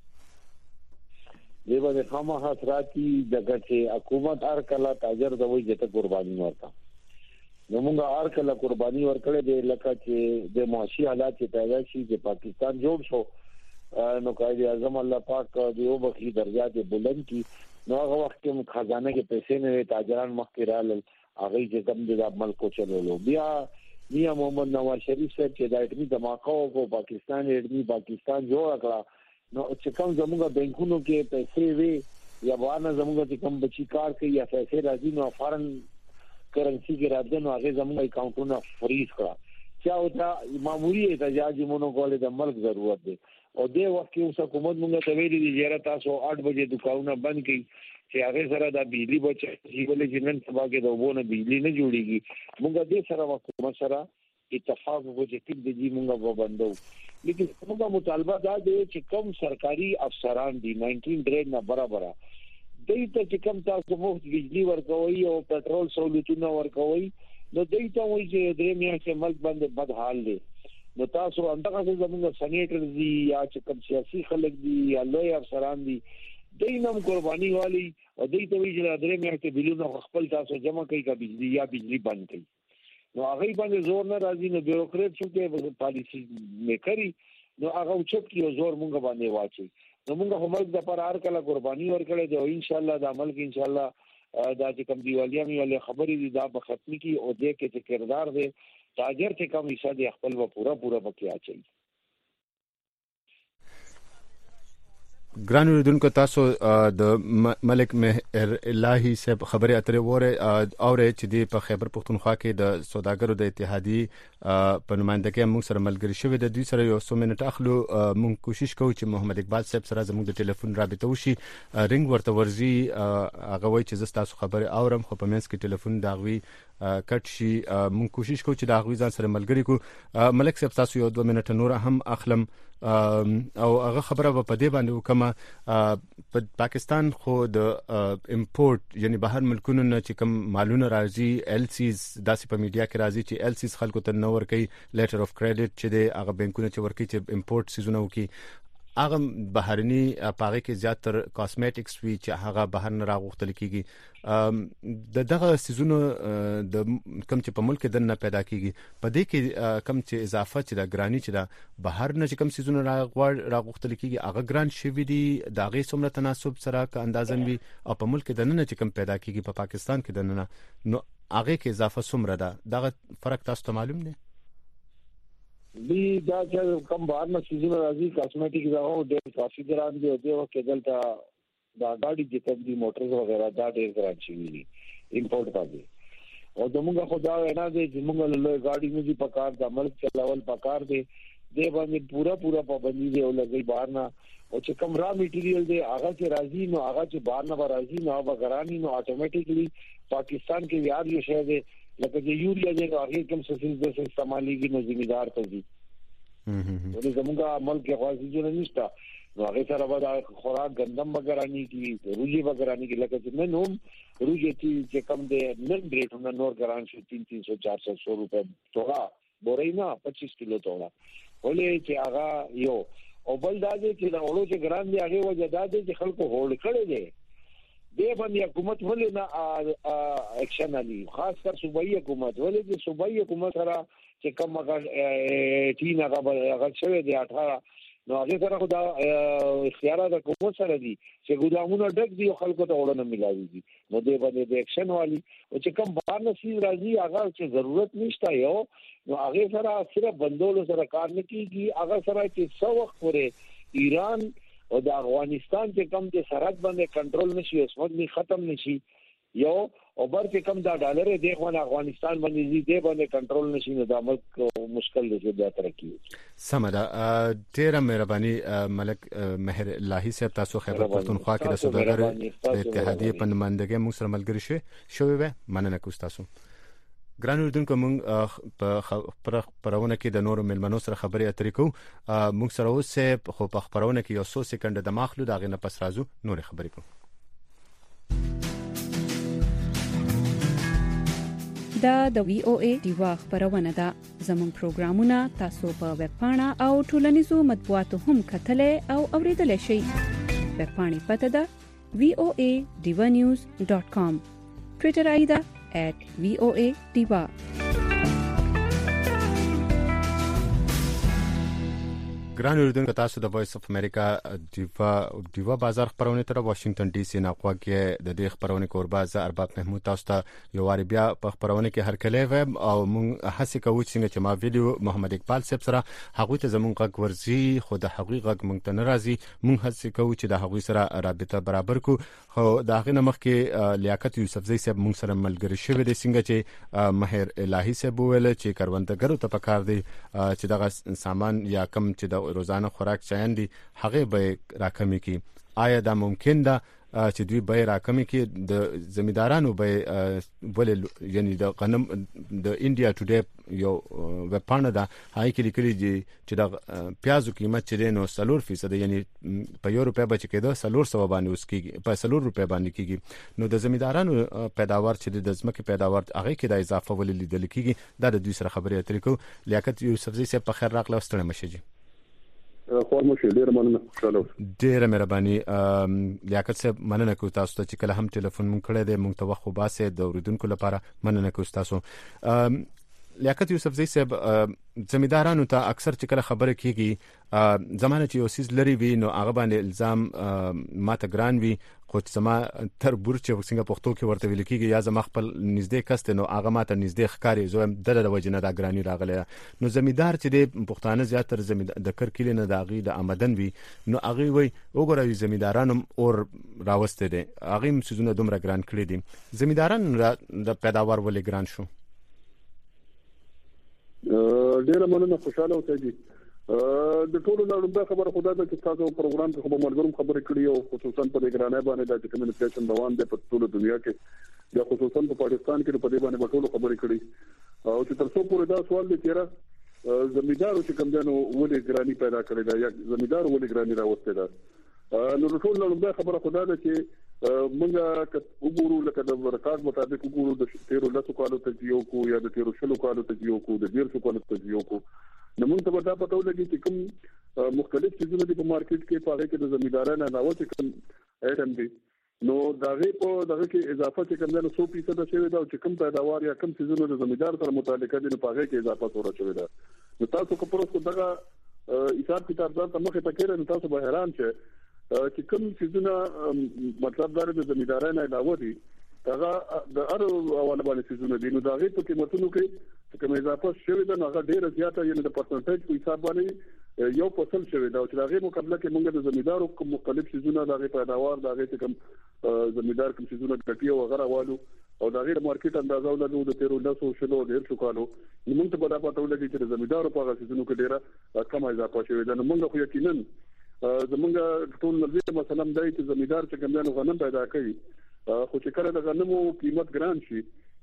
دی باندې خامخا اثراتي دغه چې حکومت هر کله تاجر د وایي چې قرباني ورکا نو موږ هر کله قرباني ورکړې د لکه چې د معاشي حالات چې پیدا شي چې پاکستان جوړ شو نو قائد اعظم الله پاک دیو بخي درجات بلند کی نو هغه وخت کې خزانه کې پیسې نه تاجران مخکې رالل هغه چې کم د عمل کو چلولو بیا میا محمد نواز شریف صاحب چې د اټمی دماغو کو پاکستان اټمی پاکستان جوړ کړ نو چې کوم زموږ بانکونو کې پیسې وي یا باندې زموږ چې کوم بچی کار کوي یا پیسې راځي نو فارن کرنسی کې راځي نو هغه زموږ اکاونټونو فریز کړه چې او دا معمولی احتجاج مونږ د ملک ضرورت دی او د وخت کې اوس حکومت مونږ ته ویلي دي چې تاسو آٹھ بجې دکانونه بند کړئ چې هغه سره د بجلی بچي ولې جنن سبا کې د وبونه بجلی نه جوړيږي مونږ دې سره حکومت سره اتفاق وکړي چې د دې مونږ وبندو لیکن موږ مطالبه دا دی چې کوم سرکاري افسران دي نائنٹین ډیر نه برابر دي ته چې کوم تاسو مفت بجلی ورکوي او پټرول سہولتونه ورکوي نو دوی ته وایي چې درې میاشتې ملک باندې بد حال دی نو تاسو اندغه زموږ سېنیټر دي یا چې کوم سیاسي خلک دي یا لوی افسران دي دوی نم قرباني والی او دوی ته وایي چې درې میاشتې بلونه خپل تاسو جمع کوي کا بجلی یا بجلی بند کوي نو هغه باندې زور نه راځي نو بیوروکرات چې پالیسی میکري نو هغه چوک کې زور مونږ باندې واچي نو مونږ هم د پر هر کله قرباني ورکړي دی او ان شاء الله د عمل کې ان شاء الله دا چې کوم دیوالیا مې ولې خبرې دي دا به ختمي کی او دې کې چې کردار دی تاجر چې کوم حصہ دی خپل و پورا پورا بکیا اچي ګران اوریدونکو تاسو د ملک مهر الهی صاحب خبره اترې وره او چې دی په خیبر پختونخوا کې د سوداګرو د اتحادیې په نمائندګۍ موږ سره ملګری شوی د دوی سره یو څو منټ اخلو موږ کوشش کوو چې محمد اقبال صاحب سره زموږ د ټلیفون رابطه وشي رنګ ورته ورزي هغه وایي چې زه تاسو خبره اورم خو په منځ کې ټلیفون داغوي کټ شي موږ کوشش کوو چې داغوي ځان سره ملګری کو ملک صاحب تاسو یو دوه منټه نور هم اخلم او هغه خبره په دې باندې وکما په پاکستان خو د امپورټ یعنی بهر ملکونو نه چې کوم مالونه راځي ایل سیز داسې په میډیا کې راځي چې ایل سیز خلکو ته نو ورکي لیټر اف کریډټ چې د هغه بانکونو چې ورکي چې امپورټ سيزونه وکي هغه بهرني پاغه کې زیاتره کاسمیټکس وی چې هغه بهر نه راغوښتل کیږي د دغه سيزونو د کم چې په ملک دنه پیدا کیږي په دې کې کم چې اضافه چې د ګرانی چې د بهر نه چې کم سيزونه راغوښتل کیږي هغه ګران شوی دي دغه څومره تناسب سره کا اندازن وی او په ملک دنه چې کم پیدا کیږي په پاکستان کې دنه نو هغه کې اضافه څومره ده دغه فرق تاسو ته معلوم دی دی دا چې کم بهر نه سيزونه راځي کاسمیټیک دا او ډېر کافي ګران دي او د وخت دلته دا ګاډي چې کوم دي موټرز وغیرہ دا ډېر ګران شي دي امپورټ باندې او دموږه خدا نه دي چې موږ له ګاډي نه دي پکار د ملک چلاول پکار دي د باندې پورا پورا پابندي دی او لګي بهر نه او چې کوم را میټیریل دی هغه چې راځي نو هغه چې بهر نه راځي نو هغه ګرانی نو اتوماتیکلی پاکستان کې یاد یو شی دی لکه چې یوریا دی هغه کوم څه څه د استعمالي کې نو ذمہدار ته دي ولې زموږه ملک خاصي جوړ نشته نو هغه سره به خوراک غندم وګرانی کی روجي وګرانی کی لکه چې نن هم روجي چې کم دې نن ریټ هم نور ګران شو تین تین سو چار سو روپے توغه بورینا پچیس کیلو توغه ولې چې هغه یو او بل دا چې دا اورو چې ګران دی هغه وجه دا دی چې خلکو هولډ کړي دي د باندې حکومت ولې نه اکشن علي خاص کر صوبایي حکومت ولې چې صوبایي حکومت سره چې کوم هغه تین هغه هغه شوی دی اټھارہ نو هغه سره خدا اختیارات د حکومت سره دي چې ګودامونه ډک دي او خلکو ته وړاندې ملایي دي نو د باندې د اکشن والی او چې کوم بار نصیب راځي هغه چې ضرورت نشته یو نو هغه سره صرف بندولو سره کار نه کیږي هغه سره چې څو وخت پورې ایران او د افغانستان چې کوم د سرحد باندې کنټرول نشي او سمګ ختم نشي یو او بر چې کوم دا ډالر دی خو افغانستان باندې دې باندې کنټرول نشي نو د ملک مشکل دی چې بیا ترقی سمدا ډیره مهرباني ملک مهر الهی صاحب تاسو خیبر پختونخوا کې د سوداګر د اتحادیې په نمائندګۍ موږ سره ملګری شوي شوي و مننه کوم تاسو ګران اردوونکو موږ په خبرونه کې د نورو ملمنو سره خبرې اترې کوو موږ سره اوس خو په خبرونه کې یو څو سکند د ماخلو دا غنه پس راځو نور خبرې کوو دا د وی او ای دیوا خبرونه ده زموږ پروګرامونه تاسو په ویب پاڼه او ټولنیزو مطبوعاتو هم کتلې او اوریدلای شئ ویب پاڼې پته ده وی او ای diva news dot com ټوئیټر آی ډی at وی او ای diva ګران اردوونکو تاسو د وایس اف امریکا دیوا دیوا بازار خبرونه تر واشنگټن ډي سي نه خواږه د دې خبرونه کوربه ز ارباب محمود تاسو ته یو واری بیا په خبرونه کې هر کله و او مونږ هڅه کوو چې ما ویډیو محمد اقبال صاحب سره هغه ته زمونږ غږ ورزي خو د هغه غږ مونږ ته ناراضي مونږ هڅه کوو چې د هغه سره رابطه برابر کو خو دا غنه مخ کې لیاقت یوسفزئی صاحب مونږ سره ملګری شوی د څنګه چې مهر الهی صاحب ویل چې کاروندګرو ته پکار دی چې دغه سامان یا کم چې د روزانه خوراک چایان دي هغه به راکمي کی آیا دا ممکن ده چې دوی به راکمي کی د زمیدارانو به ولې یعنی د غنم د انډیا ټوډے یو ویب پاڼه ده هاي کې لیکلي دي چې د پیازو قیمت چې نو سلور فیصد یعنی په یو روپیا بچ کېده سلور سو باندې اوس کېږي په سلور روپیا باندې کېږي نو د زمیدارانو پیداوار چې د ځمکې پیداوار هغه کې د اضافه ولې لیدل کېږي دا د دوی سره خبرې اترې کو لیاقت یوسفزئی صاحب په خیر راغله ستړي مشي خور مو شه ډیر مننه خوشاله ډیر مهرباني لیاقت صاحب مننه کوم تاسو ته چې کله هم ټلیفون مونږ کړی دی مونږ ته وخت وباسه د اوریدونکو لپاره مننه کوم تاسو لیاقت یوسفزئی صاحب زمیدارانو ته اکثر چې کله خبره کیږي زمانه چې یو سیز لري وي نو هغه باندې الزام ماته ګران وي خو زما تر بورچ څنګه پښتو کې ورته ویل کیږي یا زما خپل نږدې کس ته نو هغه ماته نږدې ښکاری زو د د وجنه دا ګرانی راغله نو زمیدار چې د پښتانه زیاتره زمیدار د کرکیل نه داغي د آمدن وي نو هغه وي وګورئ زمیدارانو اور راوسته دي هغه مسونه دومره ګران کړی دي زمیداران د پیداوار ولې ګران شو ډیر مننه خوشاله اوسئ د ټولو لړمبه خبره خدای ته چې تاسو پروګرام کې خبر ملګرو خبرې کړې او خصوصا په ګرانه باندې د کمیونیکیشن روان دي په ټوله دنیا کې یا خصوصا په پاکستان کې په دې باندې ټولو خبرې کړې او چې تر څو پورې دا سوال دی چې زمیدار چې کوم دنو ولې ګرانی پیدا کړی دا یا زمیدار ولې ګرانی راوسته دا نو ټول لړمبه خبره خدای ته چې مونږه وګورو لکه د ریکارډ مطابق وګورو د تیرو لسو کالو تجزیه کو یا د تیرو شلو کالو تجزیه کو د ډیر شو کالو تجزیه کو نو موږ ته دا پته ولګي چې کوم مختلف چیزونه په مارکیټ کې په هغه کې د زمیدارانو علاوه چې کوم ایټم دي نو دغه په دغه کې اضافه چې کوم نه سو فیصد شوی دا چې کوم پیداوار یا کوم چیزونه د زمیدار سره متعلق دي په هغه کې اضافه سره شوی دا نو تاسو کو پروسه دغه حساب کتاب ځان مخه پکې نه تاسو به حیران شئ چې کوم چیزونه مطلب دار د زمیدارانو علاوه دي هغه د ارو اول باندې چیزونه دي نو دا غي په قیمتونو کې کوم اضافه شوی دا هغه ډیره زیاته یعنی د پرسنټیج په حساب باندې یو پرسنټ شوی دا چې هغه مقابله کې موږ د زمیدارو کوم مختلف چیزونه دا غي پیداوار دا غي کوم زمیدار کوم چیزونه کټي او غره والو او دا غیر مارکیټ اندازو له د تیرو لاسو شلو ډیر شو کالو موږ ته په دا پته ولګي چې زمیدارو په هغه چیزونو کې ډیره کم اضافه شوی دا نو موږ خو یقینا زمونږ ټول نظر مثلا دای چې زمیدار چې کوم غنم پیدا کوي خو چې کله د غنمو قیمت ګران شي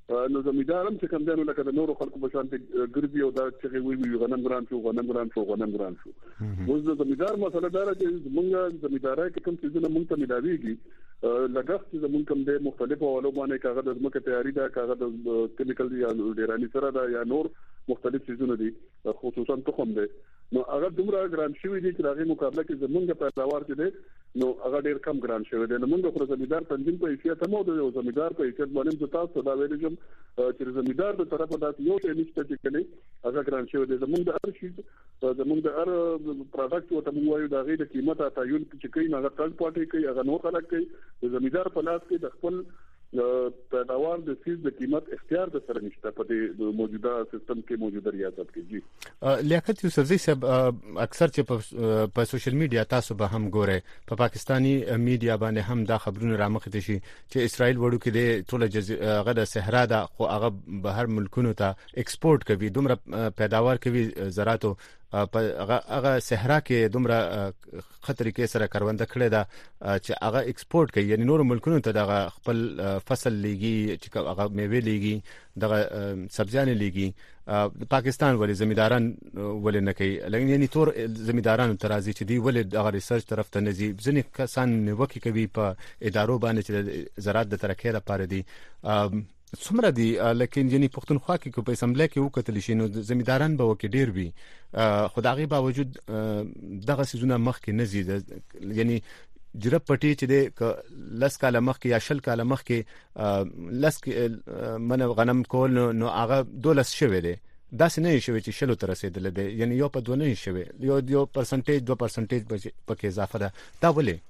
نو زمیدارم چې کوم دنو لکه د نورو خلکو په شان ګرځي او دا چې وی وی غنم ګران شو غنم ګران شو غنم ګران شو اوس د زمیدار مسله دا چې موږ زمیدارای کې کوم څه موږ ته ملاويږي لګښت چې موږ کوم د مختلفو علومو باندې کاغذ د ځمکې تیاری دا کاغذ د کیمیکل یا ډیرانی سره دا یا نور مختلف څیزونه دي خصوصا تخم دي نو هغه دومره ګران شوی دي چې هغه مقابله کې زمونږ پیداوار چې دي نو هغه ډیر کم ګران شوی دی نو موږ خو زمیدار تنظیم په حیثیت هم د یو زمیدار په حیثیت باندې تاسو دا ویل چې چې زمیدار د طرفه د یو څه نشته چې کله هغه ګران شوی دی زمونږ د هر شي زمونږ د هر پروډکټ او ته وایو دا غي د قیمت تعین چې کوي هغه تل پاتې کوي هغه نو خلک کوي د زمیدار په لاس کې د خپل پیداوار د سیز د قیمت اختیار د سره نشته په د موجوده سیستم کې موجوده ریاست کې جی لیاقت یوسفزئی صاحب اکثر چې په سوشل میډیا تاسو به هم ګورئ په پاکستانی میډیا باندې هم دا خبرونه رامخته شي چې اسرائیل وړو کې د ټوله جزیره غده صحرا ده خو هغه بهر ملکونو ته ایکسپورت کوي دومره پیداوار کوي زراعتو په هغه صحرا کې دومره خطرې کې سره کارونده کړې ده چې هغه ایکسپورت کوي یعنی نور ملکونو ته دغه خپل فصل لیږي چې هغه میوه لیږي دغه سبزیان لیږي پاکستان ولې زمیداران ولې نه کوي لکه یعنی تور زمیداران ترازی چې دی ولې دغه ریسرچ طرف ته نزي ځنې کسان نیوکه کوي په ادارو باندې چې زراعت د ترقۍ لپاره دي څومره دي لکه یعنی پښتونخوا کې کو په اسمبلی کې وکتل شي نو زمیداران به وکړي ډیر وي خدایي باوجود دغه سيزونه مخ کې نزي یعنی جرب پټي چې د لس کاله مخ کې یا شل کاله مخ کې لس من غنم کول نو هغه دولس شوی دی دا څنګه شوی چې شلو تر رسیدل دی یعنی یو په دوه نه شوی یو یو پرسنټیج دوه پرسنټیج پکې اضافه ده دا ولې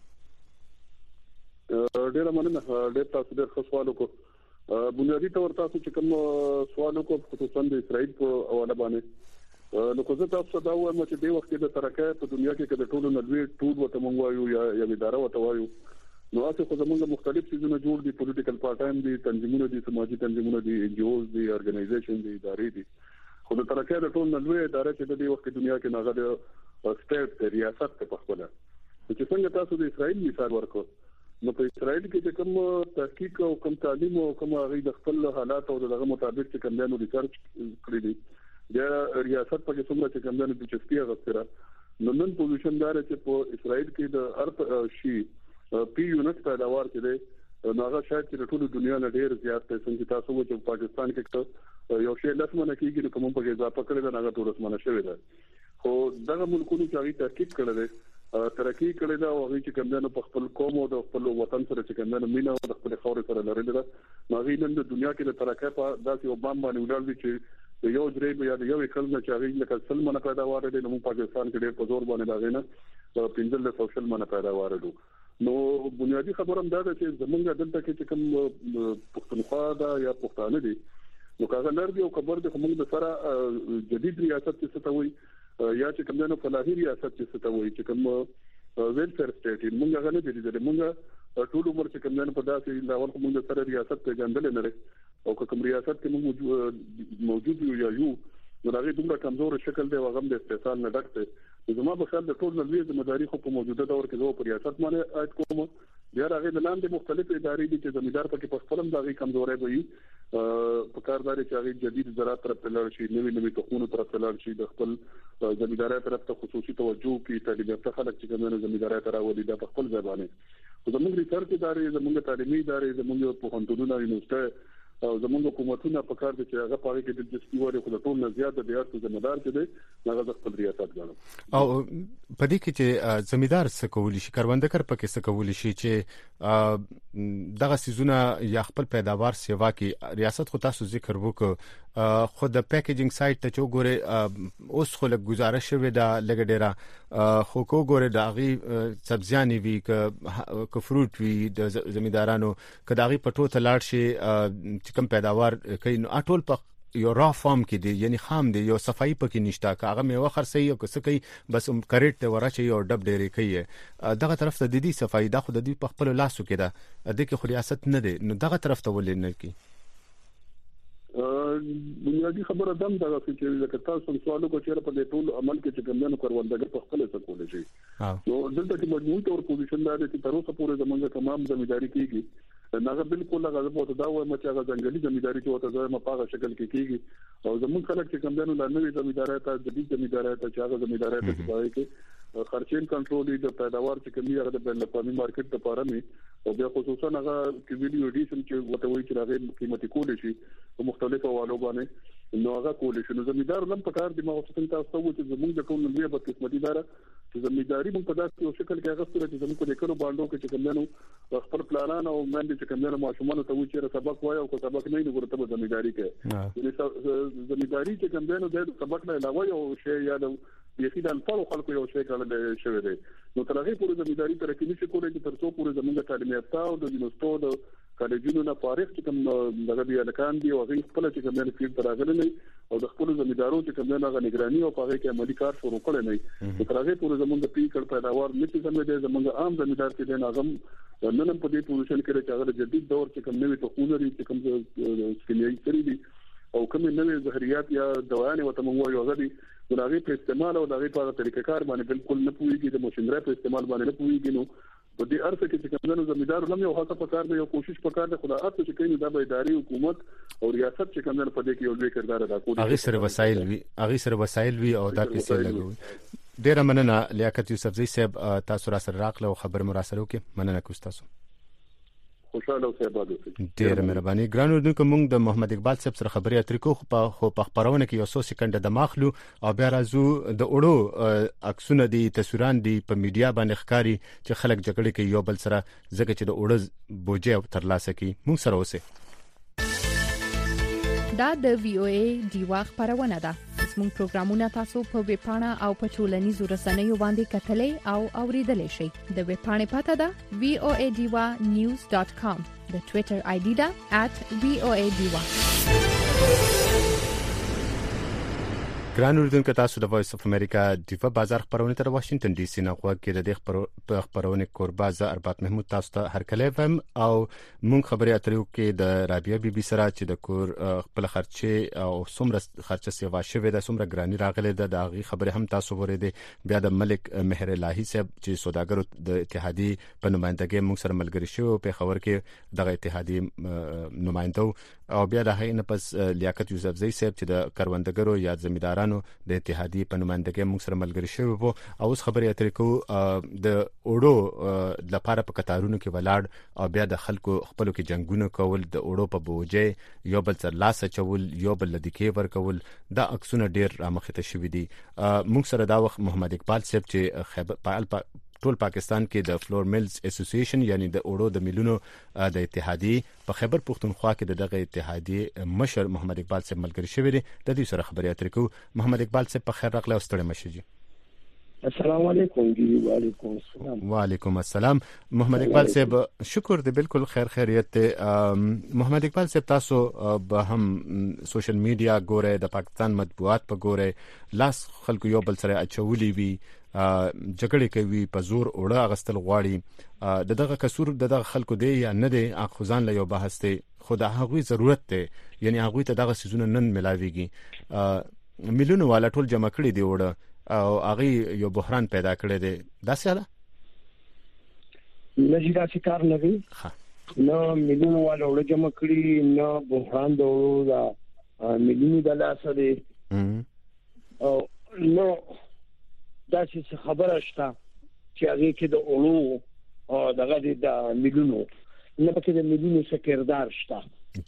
ډیر مننه ډیر تاسو ډیر ښه سوال وکړو بنیادی تور تاسو چې کوم سوال وکړو خصوصا د اسرائیل په حواله باندې نو کوزه تاسو دا وایم چې د وخت د ترقه په دنیا کې کله ټولو نلوي ټول وته مونږ وایو یا یا اداره وته وایو نو تاسو خو زمونږ مختلف څیزونه جوړ دي پولیټیکل پارټایم دي تنظیمونه دي سماجی تنظیمونه دي ان جی اوز دي ارګنایزیشن دي ادارې دي خو د ترقه د ټول نلوي اداره چې د وخت دنیا کې ناغه د سټیټ ریاست په خپل چې څنګه تاسو د اسرائیل مثال ورکړو نو په اسرائیل کې چې کوم تحقیق او کوم تعلیم او کوم هغه د خپل حالات او دغه مطابق چې کوم دنو ریسرچ کړی دي د ریاست په څومره چې کوم دنو د چسپیا غوښتره نو نن پوزیشن دار چې په اسرائیل کې د ارت شي پی یونټ پیداوار کړي نو هغه شاید چې ټول دنیا نه ډیر زیات څه چې تاسو وو چې پاکستان کې یو شی لاسمنه کیږي کوم په اضافه کړی دا هغه ټول اسمنه شوی ده خو دغه ملکونو چې هغه تحقیق کړل ترقی کړی دا او هغه چې کمنه په خپل قوم او د خپل وطن سره چې کمنه مینا او د خپل خاور سره لري دا نو نن د دنیا کې د ترقه په داسې وبام باندې ولاړ دي چې یو درې یا یو کلمه چې هغه لکه سلمانه پیداوار دي نو پاکستان کې ډېر په زور باندې راغینه پنځل له سوشل منه پیداوار دي نو بنیادی خبره هم دا ده چې زمونږ دلته کې چې کوم پښتونخوا دا یا پښتانه دي نو کاغه لر دی او خبر د کوم د سره جدید ریاست څه ته وي یا چې کوم نو فلاحي ریاست څه ته وایي چې کوم ویلفیر سټیټ موږ غنه دي دي موږ ټول عمر چې کوم نه په داسې لاول موږ سره ریاست ته ځندل نه لري او کوم ریاست کې موږ موجود یو یا یو نو هغه دومره کمزور شکل دی هغه د استثال نه ډکته زما په خیال د ټول نړۍ د مداري خو په موجوده دور کې زو په ریاست باندې آیت کوم بیا هغه د لاندې مختلف ادارې دي چې زمیدار پکې په خپل د کمزورې وي په کارداري چې هغه جدید زراعت طرف ته لاړ شي نوې نوې تخمونو طرف ته لاړ شي د خپل زمیدارۍ طرف ته خصوصي توجه کوي تعلیم یافته خلک چې کومه زمیدارۍ ته راولي د خپل ځبانه زموږ ریسرچ ادارې زموږ تعلیمي ادارې زموږ په هندونو یونیورسيټي او زموږ حکومتونه په کار دي چې هغه په کې د دستي وړي خو د ټول نه زیات د یارته ځمدار چې دی هغه د خپل ریاست غواړي او په دې کې چې زمیدار څه کولی شي کاروندګر پکې څه کولی شي چې دغه سيزونه یا خپل پیداوار سیوا کې ریاست خو تاسو ذکر وکړو خو د پیکیجینګ سایت ته چې ګوره اوس خو له گزارش شوی دا لګ ډیره خو کو ګوره د غي سبزیانی وی ک فروټ وی د زمیدارانو کداغي پټو ته لاړ شي کم پیداوار کوي نو اټول په یو را فارم کې دی یعنی خام دی یو صفائی پکې نشتا کاغه میوه خرڅي او کس کوي بس کریټ ته ورچي یو ډب ډېری کوي دغه طرف ته د دې صفائی دا خو د دې په خپل لاسو کې ده د کې خو ریاست نه دی نو دغه طرف ته ولې نه کی بنیادی خبره دم دا چې لکه تاسو سوالو کو چیرې په دې ټول عمل کې چې ګمنو کاروندګر په خپل څه کولای شي نو دلته کې مجموعي تور پوزیشن دا دی چې تر اوسه پورې زمونږ تمام ځمېداري کیږي ناغه بالکل هغه په دا وایي چې هغه ځنګلي زمینداری چې وته زما په هغه شکل کې کیږي او زموږ خلک چې کوم دنو لنوي زمینداری ته جدید زمینداری ته چې هغه زمینداری ته ځای کې خرچین کنټرول د پیداوار چې کمی هغه د بین الاقوامي مارکیټ لپاره می او بیا خصوصا هغه کې ویډیو ایډیشن چې وته وایي چې هغه قیمتي کول شي په مختلفو والو باندې نو هغه کول شي نو زمیندار لم په کار دي ما اوس څنګه تاسو وایي چې زموږ د ټول نړۍ په قسمتي دار چې زمینداری موږ په داسې یو شکل کې هغه ستوري چې زموږ په لیکلو باندې کې چې کوم دنو خپل پلانان او باندې چې کوم دنو ماشومان ته وایي چې سبق وایي او سبق نه نه ورته زمینداری کوي یعنی زمینداری چې کوم دنو د سبق نه علاوه یو شی یا د یخي د انفال خلکو یو شی کړل شوی دی نو تر هغه پورې زمینداری تر کې نشي کولای چې تر څو پورې زموږ تعلیمي یافته او د یونیورسيټو د کالجونو نه فارغ چې کوم دغه بیا لکان دي او هغه خپل چې کوم نه فیلډ تراغلي نه او د خپل زمیندارو چې کوم نه غو نگراني او هغه کې عملي کار شروع کړي نه تر هغه پورې زموږ پیکړ پیداوار نشي زموږ زموږ عام زمیندار چې نه غم نن په دې پوزیشن کې چې هغه جدید دور چې کوم نوې تخمونه لري چې کوم سکلیای سری دي او کوم نوې زهريات یا دوايان وته موږ یو غدي دغه په استعمال او دغه په طریقې کار باندې بالکل نه پويږي د ماشينري په استعمال باندې نه پويږي نو په دې ارث کې چې کوم زمیندار لم یو هڅه پکار دی یو کوشش پکار دی خدای اته چې کوي د اداري حکومت او ریاست چې کوم په دې کې یو لوی کردار ادا کوي هغه سره وسایل وی هغه سره وسایل وی او دا پیسې لګوي ډیر مننه لیاقت یوسف زئی صاحب تاسو را سره راغله او خبر مراسلو کې مننه کوم تاسو خوشاله اوسئ آباد اوسئ ډیر مهرباني ګران اردوونکو موږ د محمد اقبال صاحب سره خبرې اترې کوو په خو په خبرونه کې یو څو سکند د ماخلو او بیا راځو د اورو عکسونه دي تصویران دي په میډیا باندې ښکاری چې خلک جګړه کوي یو بل سره ځکه چې د اورو بوجه ترلاسه کوي موږ سره اوسئ دا د وی او ای دیوا خبرونه ده زموږ پروګرامونه تاسو په ویب پاڼه او په ټولنیزو رسنیو باندې کتلې او اوریدلای شئ د ویب پاڼې پته ده وی او ای دیوا نیوز ډاٹ کام د ټوئیټر آی ډي ده ات وی او ای دیوا ګران اردوونکو تاسو د وایس اف امریکا دیوا بازار خبرونه تر واشنگټن ډي سي نه غوږ کې د خبرونه قربا ز اربات محمود تاسو ته هر کله فهم او مونږ خبرې اترې کې د رابعه بي بي سره چې د کور خپل خرچه او څومره خرچه سیوا شوه د څومره ګرانی راغله د داغي خبره هم تاسو ورېده بیا د ملک مهر الهي صاحب چې سوداګرو د اتحادیه په نمائندګۍ مونږ سره ملګری شو په خبر کې دغه اتحادیه نمائندو او بیا د هغې نه پس لیاقت یوسف زئی صاحب چې د کروندګرو یا زمیندارانو د اتحادیه په نمائندګۍ موږ سره ملګری شوی وو او اوس خبرې اترې کوو د اوړو لپاره په قطارونو کې ولاړ او بیا د خلکو خپلو کې جنگونه کول د اوړو په بوجه یو بل سره لاس چول یو بل لدیکې ور کول دا عکسونه ډیر رامخته شوی دي موږ سره دا وخت محمد اقبال صاحب چې خیبر ټول پاکستان کې د فلور ملز اسوسییشن یعنی د اوړو د میلونو د اتحادیه په خیبر پختونخوا کې دغه اتحادیه مشر محمد اقبال صاحب ملګری شوی دی د دې سره خبرې اترې کوو محمد اقبال صاحب په خیر راغلی او ستړي مشه جی السلام علیکم جی وعلیکم السلام وعلیکم السلام محمد اقبال صاحب شکر دی بالکل خیر خیریت محمد اقبال صاحب تاسو به هم سوشل میډیا ګوره د پاکستان مطبوعات په ګوره لاس خلکو یو بل سره اچولي وي جګړه کوي په زور اوړه اغستل غواړي د دغه کسور د دغه خلکو دی یا نه دی اخوزان له یو بحث دی خو د هغوی ضرورت دی یعنی هغوی ته دغه سيزونه نن ملاويږي میلیونه والا ټول جمع کړي دی اوړه او هغه یو بحران پیدا کړی دی دا څه ده نشي دا کار نه وي نو میلیونه والا اوړه جمع کړي نو بحران د اوړو دا میلیونه د لاسه دی او نو دا چې خبره شته چې هغه کې د اولو او دغه د میلیونو نه پکې د میلیونو څخه کردار شته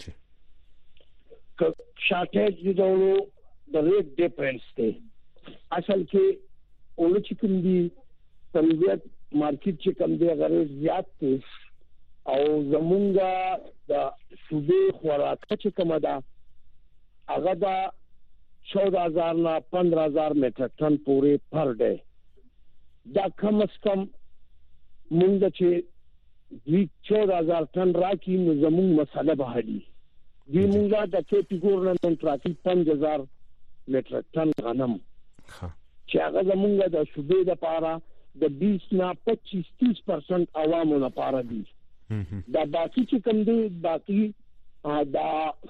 که شاته د اولو د ریټ ډیفرنس دی اصل کې اولو چې کوم دی طلبیت مارکیټ چې کوم دی هغه زیات دی او زمونږه د صوبې خوراک چې کوم ده هغه د چودہ ہزار نا پندرہ ہزار میٹرک ٹن پورے پر ڈے دا کم از کم مونږ چې دوی چودہ ہزار ٹن راکی نو زمونږ مساله به دي دوی مونږه د کې پی ګورنمنت راکی پنځه هزار میټرک ټن غنم چې هغه زمونږ د صوبې لپاره د بیس نا پچیس تیس پرسنٹ عوامو لپاره دي دا باقی چې کوم دی باقی دا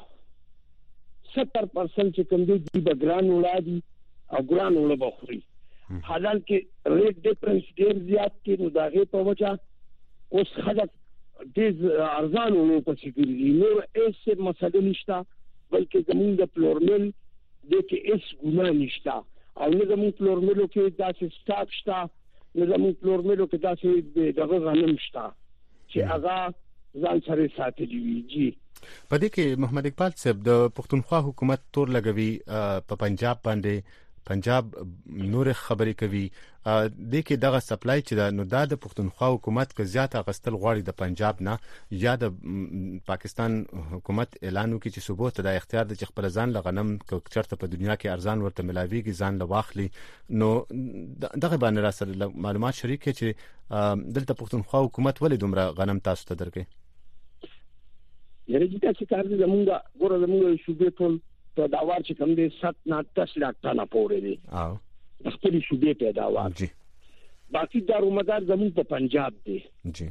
ستر پرسنٹ چې کوم دی د ګران ولادي او ګران ول بخوري حالانکه ریټ ډیفرنس ډیر زیات کې نو داغه په وجه اوس خلک د ارزان ولو پسې ګرځي نور هیڅ مسله نشته بلکې زموږ د پلورمل د کې هیڅ ګناه نشته او نه زموږ پلورملو کې داسې سټاک شته نه زموږ پلورملو کې داسې دغه غنم شته چې هغه ځان سره ساتلی وي. جی په دې کې محمد اقبال صاحب د پښتونخوا حکومت تور لګوي په پنجاب باندې پنجاب نور خبرې کوي د کې دغه سپلای چې د نو د پښتونخوا حکومت که زیات غستل غواړي د پنجاب نه یا د پاکستان حکومت اعلان وکړي چې صوبو ته د اختیار د خپل ځان لغنم چرته په دنیا کې ارزان ورته ملاويږي ځان لواخلي نو دغه باندې را سره معلومات شریک چې دلته پښتونخوا حکومت ولې دومره غنم تاسو ته درکې. یره چې تاسو کار دې زمونږ ګوره زمونږ شوبې ټول پیداوار چې کوم دي سات نه تاسو لا تانا پورې دي او خپل شوبې پیداوار جی باقي دارومدار زمون په پنجاب دی جی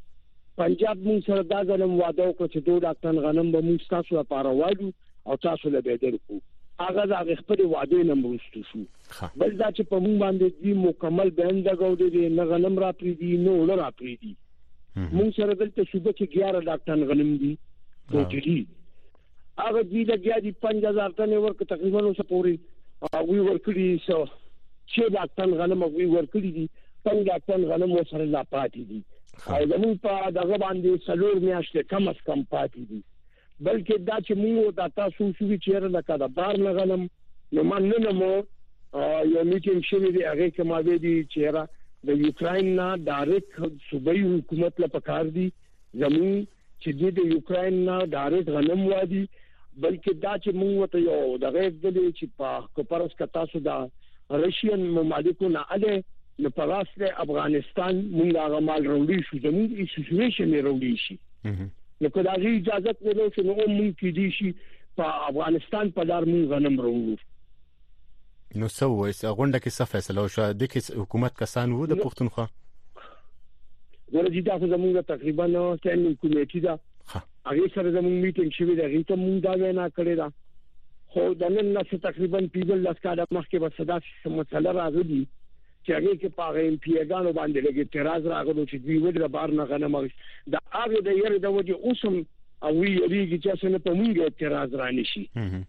پنجاب مون سره دا غنم واده وکړ چې دوه ډاکټر غنم به مون تاسو لپاره وایو او تاسو له به درکو هغه د خپل واده نه مرستو شو بل دا چې په مون باندې دی مکمل بند غوډي دي نه غنم را پری دي نو ول را پری دي مون سره دلته شوبې چې ګیاره ډاکټر غنم دي ټوټلی هغه دی لګیا دي پنځه هزار ټن ورک تقریبا نو سپوري وی ورکړي سو چې ډاکټر غنم وی ورکړي دي پنځه ډاکټر غنم سره لا پاتې دي او زموږ په دغه باندې سلور میاشتې کم از کم پاتې دي بلکې دا چې موږ د تاسو شو چې لکه د بار نه غنم نو من نه مو یو میټینګ شوی دی هغه کې ما وی چې د یوکرين نه ډایرکټ صوبایي حکومت له پکار دي زموږ چې د یوکرين نه ډایرکټ غنم وادي بلکې دا چې موږ ته یو دغه د چې په کوپرس کتا سو دا رشین ممالکو نه اله نو په واسطه افغانستان موږ هغه مال وروړي شو زموږ ایسوسییشن وروړي شي نو کله چې اجازه ورنه شو نو موږ کې دي شي په افغانستان په دار موږ غنم وروړو نو سو وایس غونډه کې څه فیصله وشو د کې حکومت کسان وو د پښتونخوا ورته دا خو زموږ تقریبا نو ستنډینګ کمیټې دا هغه سره زموږ میټینګ شوی دی هغه ته موږ دا وینا کړې ده خو د نن نه تقریبا پیبل لاسکاده مخکې وسدا چې مسله راغلي چې هغه کې پاغه ام پی اګانو باندې لګي اعتراض راغلو چې دوی ودره بار نه غنم دا هغه د یره د وجه اوسم او وی یریږي چې څنګه په موږ اعتراض رانی شي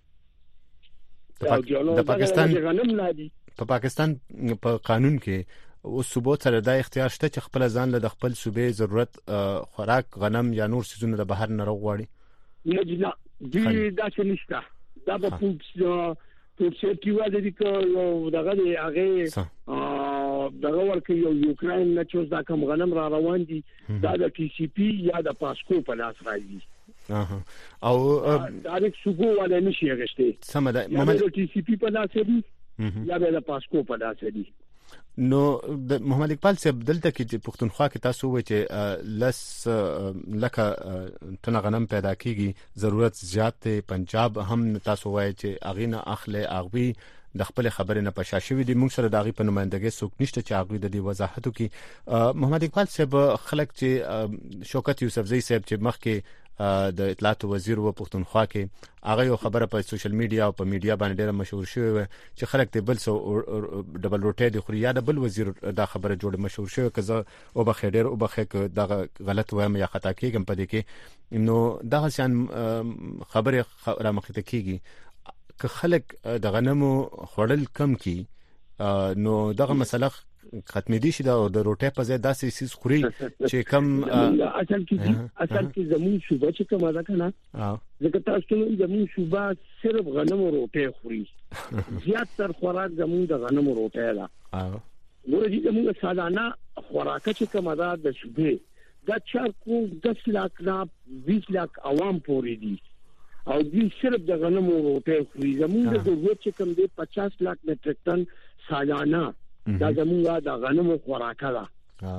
د پاکستان غنم لادي په پاکستان په قانون کې او صوبو سره د اختیار شته چې خپل ځان له خپل صوبې ضرورت خوراک غنم یا نور سيزونه د بهر نه راغواړي نه دی دا څه نشته دا په پوښتنه په څه کې وایي چې دغه هغه دغه ورکه یو یوکرين نه چې دا کوم غنم را روان دي دا د ټي سي پی یا د پاسکو په لاس راځي اها او دا د صوبو ولا نشي غشته سم ده محمد ټي سي پی په لاس دی یا د پاسکو په لاس دی نو د محمد اقبال صاحب دلته کې پښتونخوا کې تاسو وایي چې لس لکه تنه غنم پیدا کیږي ضرورت زیات دی پنجاب هم تاسو وایي چې اغینه اخله اغوي د خپل خبرې نه پښاشوي دي موږ سره داغي په نمائندګۍ څوک نشته چې اغوي د دې وضاحت وکړي. محمد اقبال صاحب خلک چې شوکت یوسفزئی صاحب چې مخکې د اطلاعات وزیر و پښتونخوا کې هغه یو خبره په سوشل میډیا او په میډیا باندې ډیره مشهور شوی و چې خلک ته بل سو ډبل روټي د خوري یا د بل وزیر دا خبره جوړه مشهور شوی کزه او بخیر ډیر او بخیر دا غلط وایم یا خطا کیږم په دې کې نو دا شان خبره را مخ ته کیږي که خلک د غنمو خړل کم کی نو دغه مسله ختمې دي چې دا د روټي په ځای داسې سیس خوري چې کم اصل کې اصل کې زمون شوبه چې کومه ده کنه ځکه تاسو زمون شوبه صرف غنم او روټي خوري زیات تر خوراک زمون د غنم او روټي ده نو چې زمون سالانه خوراک چې کومه ده د شوبه دا چار کو دس لاک نه بیس لاک عوام پوري دي او دې صرف د غنم او روټي خوري زمون د ضرورت چې کوم دي پچاس لاک میټریک ټن سالانه دا زمونږه د غنمو خوراکه ده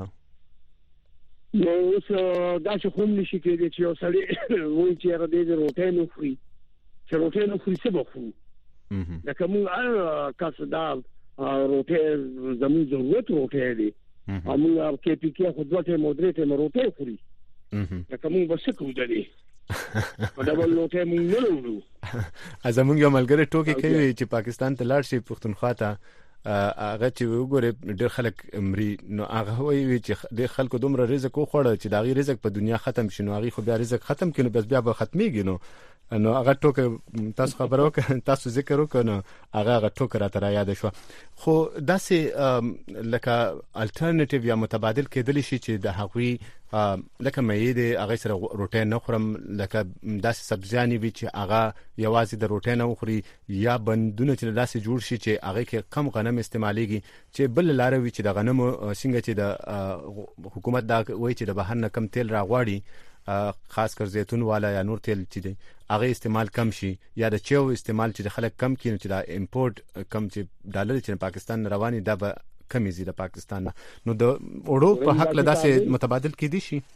نو اوس دا چې کوم نشي کېږي چې یو سړی وایي چې را دې روټي نه خوري چې روټي نه خوري څه بخوري دا کوم کس دا روټي زموږ ضرورت روټي دي موږ کې پی کې خدوته مودریته روټي خوري دا کوم بس کو دي په ډول روټي موږ نه لرو ازمږ یو ملګری ټوکی کوي چې پاکستان ته لاړ شي پښتونخوا ته هغه چې وګوره ډېر خلک مري نو هغه وایي چې ډېر خلکو دومره رزق وخوړ چې دا غي رزق په دنیا ختم شي نو هغه خو بیا رزق ختم کینو بس بیا به ختميږي نو نو هغه ټوکه تاسو خبرو که تاسو ذکر وکړو هغه هغه ټوکه راته را یاد شو خو داسې لکه الټرنیټیو یا متبادل کېدلی شي چې د هغوی لکه مې د هغه سره روټین نه خورم لکه داسې سبزیانې وي چې هغه یوازې د روټین نه خوري یا بندونه چې داسې جوړ شي چې هغه کې کم غنم استعمالېږي چې بل لار وي چې د غنمو څنګه چې د حکومت دا وایي چې د بهر نه کم تیل راغواړي خاص کر زیتون والا یا نور تیل چې دی هغه استعمال کم شي یا د چیو استعمال چې خلک کم کړي چې دا امپورټ کم چې ډالر چې پاکستان رواني دا به کمی زی د پاکستان نو د اورو په حق لدا سه متبادل کې دي شي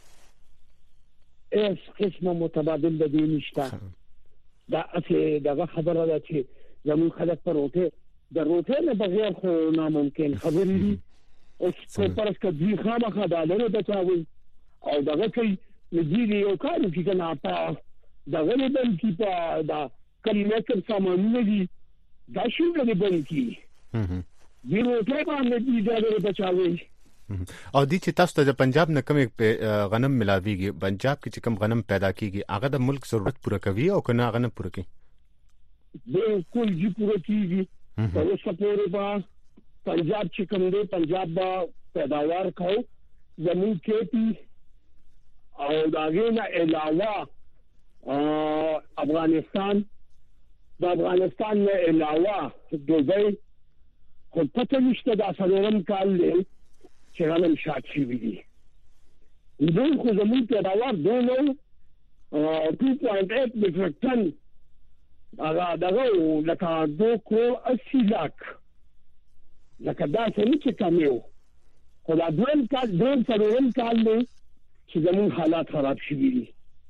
اس قسمه متبادل د دې نشته دا اصلي دغه خبره ده چې زموږ خلک پر روټه د روټه نه بغیر خو ناممکن خبرې دي اوس په پرس کې دوی خامخا ډالر بچاوي او دغه کوي نجیری یو کار چې کنه په دغه نه بل کی په دا کلیمه سامانونه دي دا شو نه بل کی دی روټه باندې دي ډالر بچاوي او دي چې تاسو ته د پنجاب نه کوم غنم ملاويږي پنجاب کې چې کوم غنم پیدا کیږي هغه د ملک ضرورت پوره کوي او کنه هغه نه پوره کوي بالکل جی پوره کیږي په اوسه پورې با پنجاب چې کوم دی پنجاب با پیداوار کو زمين کې پی او داغه نه علاوه افغانستان د افغانستان نه علاوه دوبۍ خو پته نشته د څلورم کال له چې غنم شات شي وي دوی خو زموږ پیداوار دونه two point eight میټریک ټن هغه دغه لکه دوه کروڑ اسی لاک لکه دا څه چې کمیو خو دا دویم کال دویم څلورم کال له چې زمون حالات خراب شي دي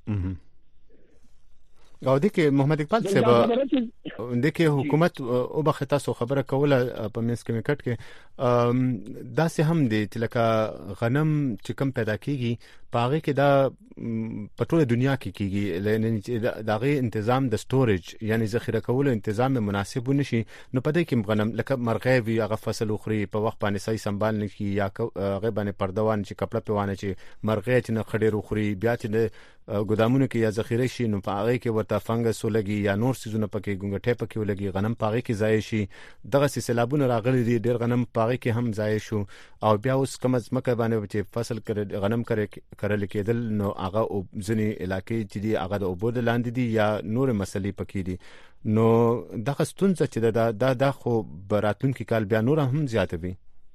او د کې محمد اقبال صاحب د کې حکومت او بخ تاسو خبره کوله په منځ کې میکټ کې دا سه هم دي چې لکه غنم چې کم پیدا کیږي پاغه کې دا په ټوله دنیا کې کیږي لکه داغه تنظیم د سټوریج یعنی ذخیره کولو تنظیم مناسب ونشي نو په دې کې غنم لکه مرغې وی هغه فصل خوري په وخت باندې صحیح سنبال نه کی یا هغه باندې پردوان چې کپړه پیوانه چې مرغې چې نه خډې خوري بیا چې ګودامونو کې یا ذخیره شي نو په هغه کې ورته فنګس ولګي یا نور سيزونه پکې ګونګټه پکې ولګي غنم پاغه کې ځای شي دغه سیلابونه راغلي دي ډېر غنم پاغه کې هم ځای شو او بیا اوس کوم ځمکه باندې چې فصل کړي غنم کړي کړل کېدل نو هغه ځنی علاقې چې دي هغه د اوبو د لاندې دي یا نور مسلې پکې دي نو دغه ستونزه چې دا دا د خو براتون کې کال بیا نور هم زیاتوي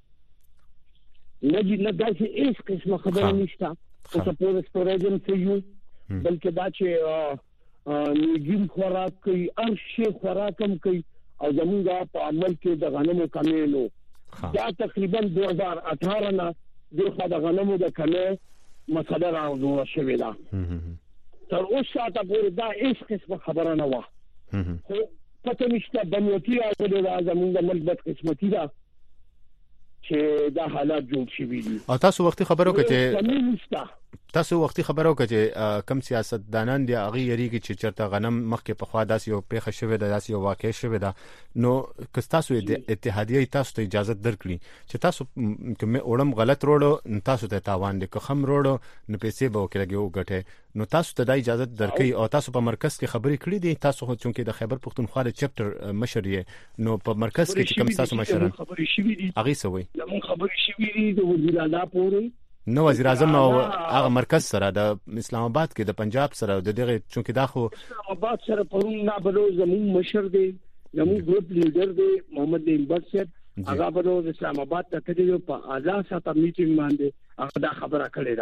نجی نه داسې هیڅ قسمه خبره نشته او سپورټ سټوریجم ته یو بلکې دا چې نیګین خوراک کوي ارشي خوراک هم کوي او زمونږ په عمل کې د غنمو کمېلو دا تقریبا دو هزار اٹھارہ نه د غنمو د کمې مسله راوړو شوې ده تر اوسه تا پورې دا هیڅ قسمه خبره نه و خو پته نشته بنیتی راغلي دا زمونږ ملک بد قسمتي ده چې دا حالات جوړ شي وي او تاسو وختي خبرو کړئ تاسو وختي خبرو کړئ کم سیاستدانان دی هغه یریږي چې چرته غنم مخکې په خوا داس یو پیښه شوې ده داس یو واقع شوې ده نو که تاسو د اتحادیه تاسو ته اجازه درکړي چې تاسو کوم اورم غلط روړو تاسو ته تاوان دي که خم روړو نو پیسې به وکړي او ګټه نو تاسو ته د اجازه درکړي او تاسو په مرکز کې خبرې کړې دي تاسو خو چونکې د خیبر پختونخوا د چپټر مشر یې نو په مرکز کې کوم تاسو مشران خبرې شوې دي هغه سوي زمون خبرې شوې دي د وزیر اعلی پورې نو وزیر اعظم او هغه مرکز سره د اسلام آباد کې د پنجاب سره د دغه چونکې دا خو اسلام آباد سره پرون نه بلو زمون مشر دی زمون ګروپ لیډر دی محمد نیمبر صاحب هغه بلو اسلام آباد ته تللی په اعلی سطح میټینګ باندې هغه دا خبره کړې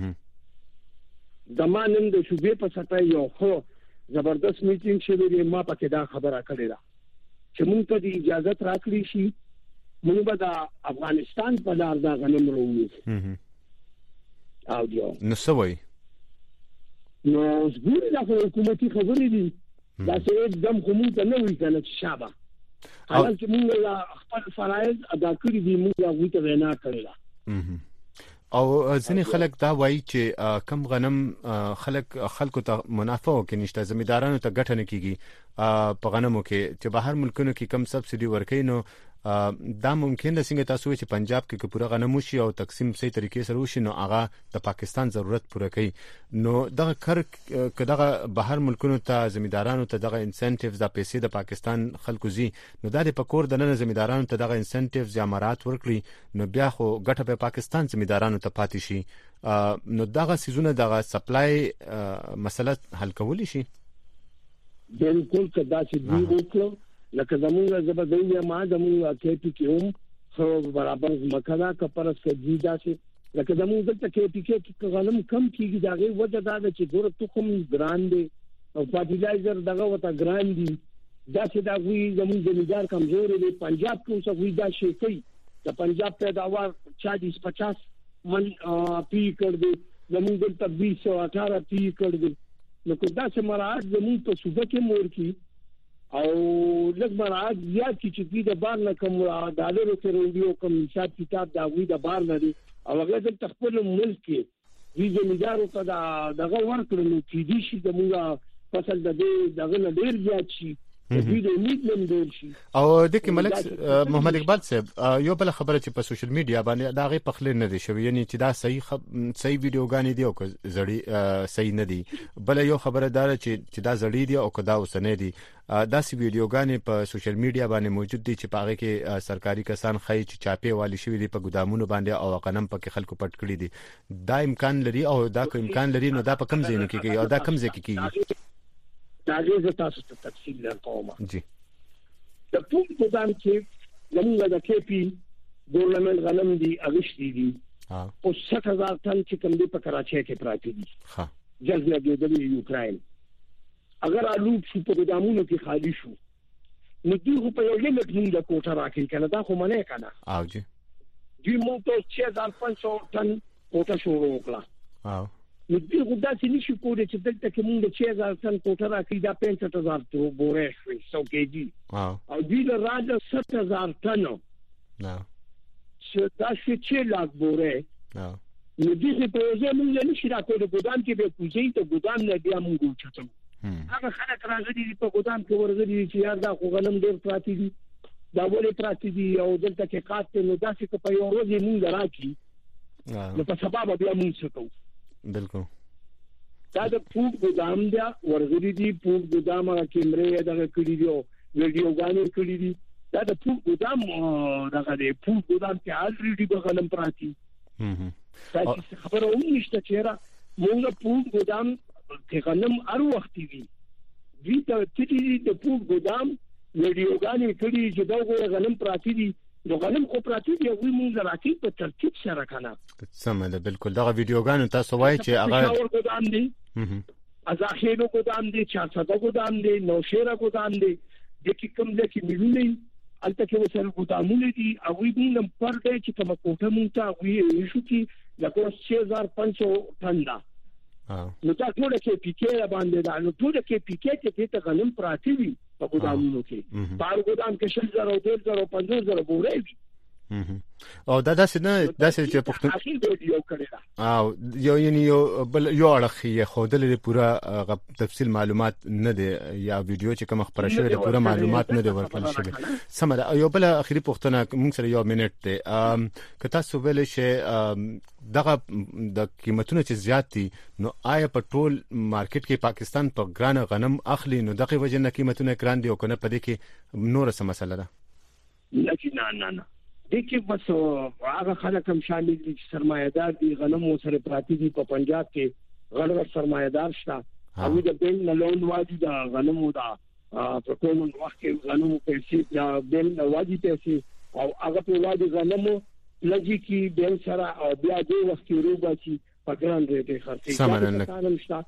ده زمانم د شوبې په سطح یو خو زبردست میټینګ شوی دی ما پکې دا خبره کړې ده چې مونږ ته د اجازه راکړي شي مونږ به د افغانستان په لار دا غنم وروړو او دیو نو سوي نو زګور د حکومتي خبرې دي دا څه एकदम کومه ته نه وي کنه چې شابه حالانکه موږ خپل فرایض ادا کړی دي موږ هغه ته وینا کړی او ځینې خلک دا وایي چې کم غنم خلک خلکو ته منافع کې نشته زمیدارانو ته ګټه نه کیږي په غنمو کې چې بهر ملکونو کې کم سبسيډي ورکوي نو دا ممکن ده څنګه تاسو چې پنجاب کې پوره غنم وشي او تقسیم صحیح طریقې سره وشي نو هغه د پاکستان ضرورت پوره کوي نو دغه کار کداغه بهر ملکونو ته زمیدارانو ته دغه انسنټیوز د پیسې د پاکستان خلکو زی نو د پکور د نن زمیدارانو ته دغه انسنټیوز یا مرات ورکړي نو بیا خو ګټه په پاکستان زمیدارانو ته پاتې شي نو دغه سيزونه دغه سپلای مسله حل کولی شي بالکل کدا چې دی وکړو لکه زموږ زبردوی ما زموږ کې پی کې هم خو برابر مکلا کپرس کې دیدا شي لکه زموږ دلته کې پی کې غنم کم کیږي داغه وجه دا ده چې ګور تخم ګران دي او فرټیلایزر دغه وته ګران دي دا چې دا وی زموږ زمیدار کمزور دي پنجاب کې اوس وی دا شي کوي د پنجاب پیداوار چالیس پچاس من پی کړ دي زموږ دلته بیس او اٹھارہ پی کړ دي نو کدا چې مراد زموږ په صوبه کې مور کی او لږ مراد زیات کی چې د بار نه کوم ډالر سره ویډیو کوم حساب کتاب دا وی د بار نه او هغه د خپل ملک کې وی زمیدارو ته دغه ورکړل نو چې دي شي زموږ فصل د دې دغه نه ډیر زیات شي دې د امید لم ډیر شي او د کې ملک محمد اقبال صاحب یو بل خبره چې په سوشل میډیا باندې دا غي پخله نه دي شوی یعنی چې دا صحیح خب... صحیح ویډیوګانې دي او زړی صحیح نه دي بل یو خبره دار چې چې دا زړی دي او کدا وسنه دي دا سی ویډیوګانې په سوشل میډیا باندې موجود دي چې پاره کې سرکاري کسان خای چې چاپی والی شوی دي په ګدامونو باندې او قنم په خلکو پټ کړی دي دا امکان لري او دا کو امکان لري نو دا په کم ځای نه کیږي او دا کم ځای کې کیږي دا تاسو ته تفصیل درکوم جی د پوم په دام کې زموږ د کې پی ګورنمنت غنم دي اغشتي دي او ستر هزار ټن چې کوم دي په کراچي کې پراته دي ها جذبه د یوکرين اگر الو چې په ګدامونو کې خالی شو نو دوی په یو لیمټ موږ د کوټه راکې کنه دا خو منه کنه او جی دوی موږ ته چې هزار پنځه سوه ټن کوټه شروع وکړه او نو دوی خو داسې نشي کولی چې دلته کې موږ د چې هزار ټن کوټه راکړي دا پنځه هزار ته بورې شوي سو کېجي او دوی له راځه ست هزار ټن نو چې دا چې لاک بورې نو نو دوی په یوه موږ نشي راکولی ګدام کې به کوزي ته ګدام نه بیا موږ وچتو هغه خلک راغلي دي په ګدام کې ورغلي چې یار دا خو غنم ډېر پراتی دي دا ولې پراتی دي او دلته کې قات نو داسې په یو ورځ موږ راکړي نو په سبب بیا موږ څه کوو بالکل دا د پوب ګدام دی ورغلي دي پوب ګدام کیمرې دغه کړی دی ویډیو غانې کړی دي دا د پوب ګدام دغه دی پوب ګدام کې الریډي په غنم پراتی دا خبره هم نشته چې را موږ پوب ګدام کې غنم هر وخت وي دوی ته چې د پوب ګدام ویډیو غانې کړی چې دا غنم پراتی دي نو غنم خو پراتی دی وی موږ راکې په ترتیب سره کنه سم ده بالکل دا ویډیوګانو تاسو وایي چې هغه ګدام دي ازاخېلو ګدام دي چارسده ګدام دي نوشهره ګدام دي د کی کوم ځای کې ملي البته کې وسره ګدامونه دي او وی موږ پر دې چې کوم کوټه مونږ ته وی شو کې لکه چې هزار پنځه سوه ټن دا نو تاسو ټول کې پیکې باندې دا نو ټول کې پیکې چې ته غنم پراتی وي په ګدامونو کې بار ګدام کې شل زره او ډېر زره او پنځه زره بورې وي او دا داسې نه داسې چې پښتون اخی ویډیو کړی او یو یعنی یو بل یو اړخ یې خودل لري پورا تفصیل معلومات نه دی یا ویډیو چې کوم خبره شوی د پورا معلومات نه دی ورکړل شوی سم ده یو بل اخیری پښتنه موږ سره یو منټ دی که تاسو ویل شي دغه د قیمتونو چې زیات دي نو آیا په ټول مارکیټ کې پاکستان په ګران غنم اخلي نو دغه وجه نه قیمتونه ګران دي او کنه په دې کې نور څه مسله ده نه نه نه دغه بس هغه خلک هم شامل دي چې سرمایدار دي غنم سره پراتی دي په پنجاب کې غړ سرمایدار شته او د بین نه لون واجی دا غنم دا په کوم وخت کې غنم پیسې یا بین واجی پیسې او هغه په واجی غنم لږی کې بین سره او بیا د وخت کې روباسي په ګران ریټ خرڅي سمره شته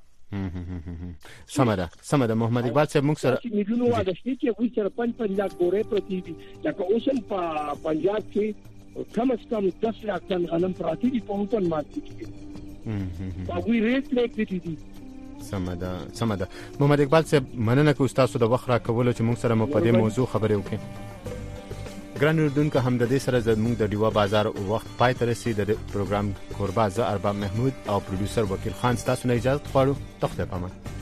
سمره سمره محمد اقبال صاحب موږ سره میلیونو واده شته چې وي سره پنځه پنځه لک ګورې پرتی دي لکه اوسم په پنجاب کې کم از کم دس لک ټن غنم پراتی دي په اوپن مارکیټ کې او وی ریټ لیک دي سمره سمره محمد اقبال صاحب مننه کوم تاسو د وخت را کول چې موږ سره په دې موضوع خبرې وکړو ګران اردوونکو هم د دې سره زموږ د ډیوا بازار وخت پای ته رسید د پروګرام کوربه ز ارباب محمود او پروډوسر وکیل خان تاسو نه اجازه غواړو تخته پامه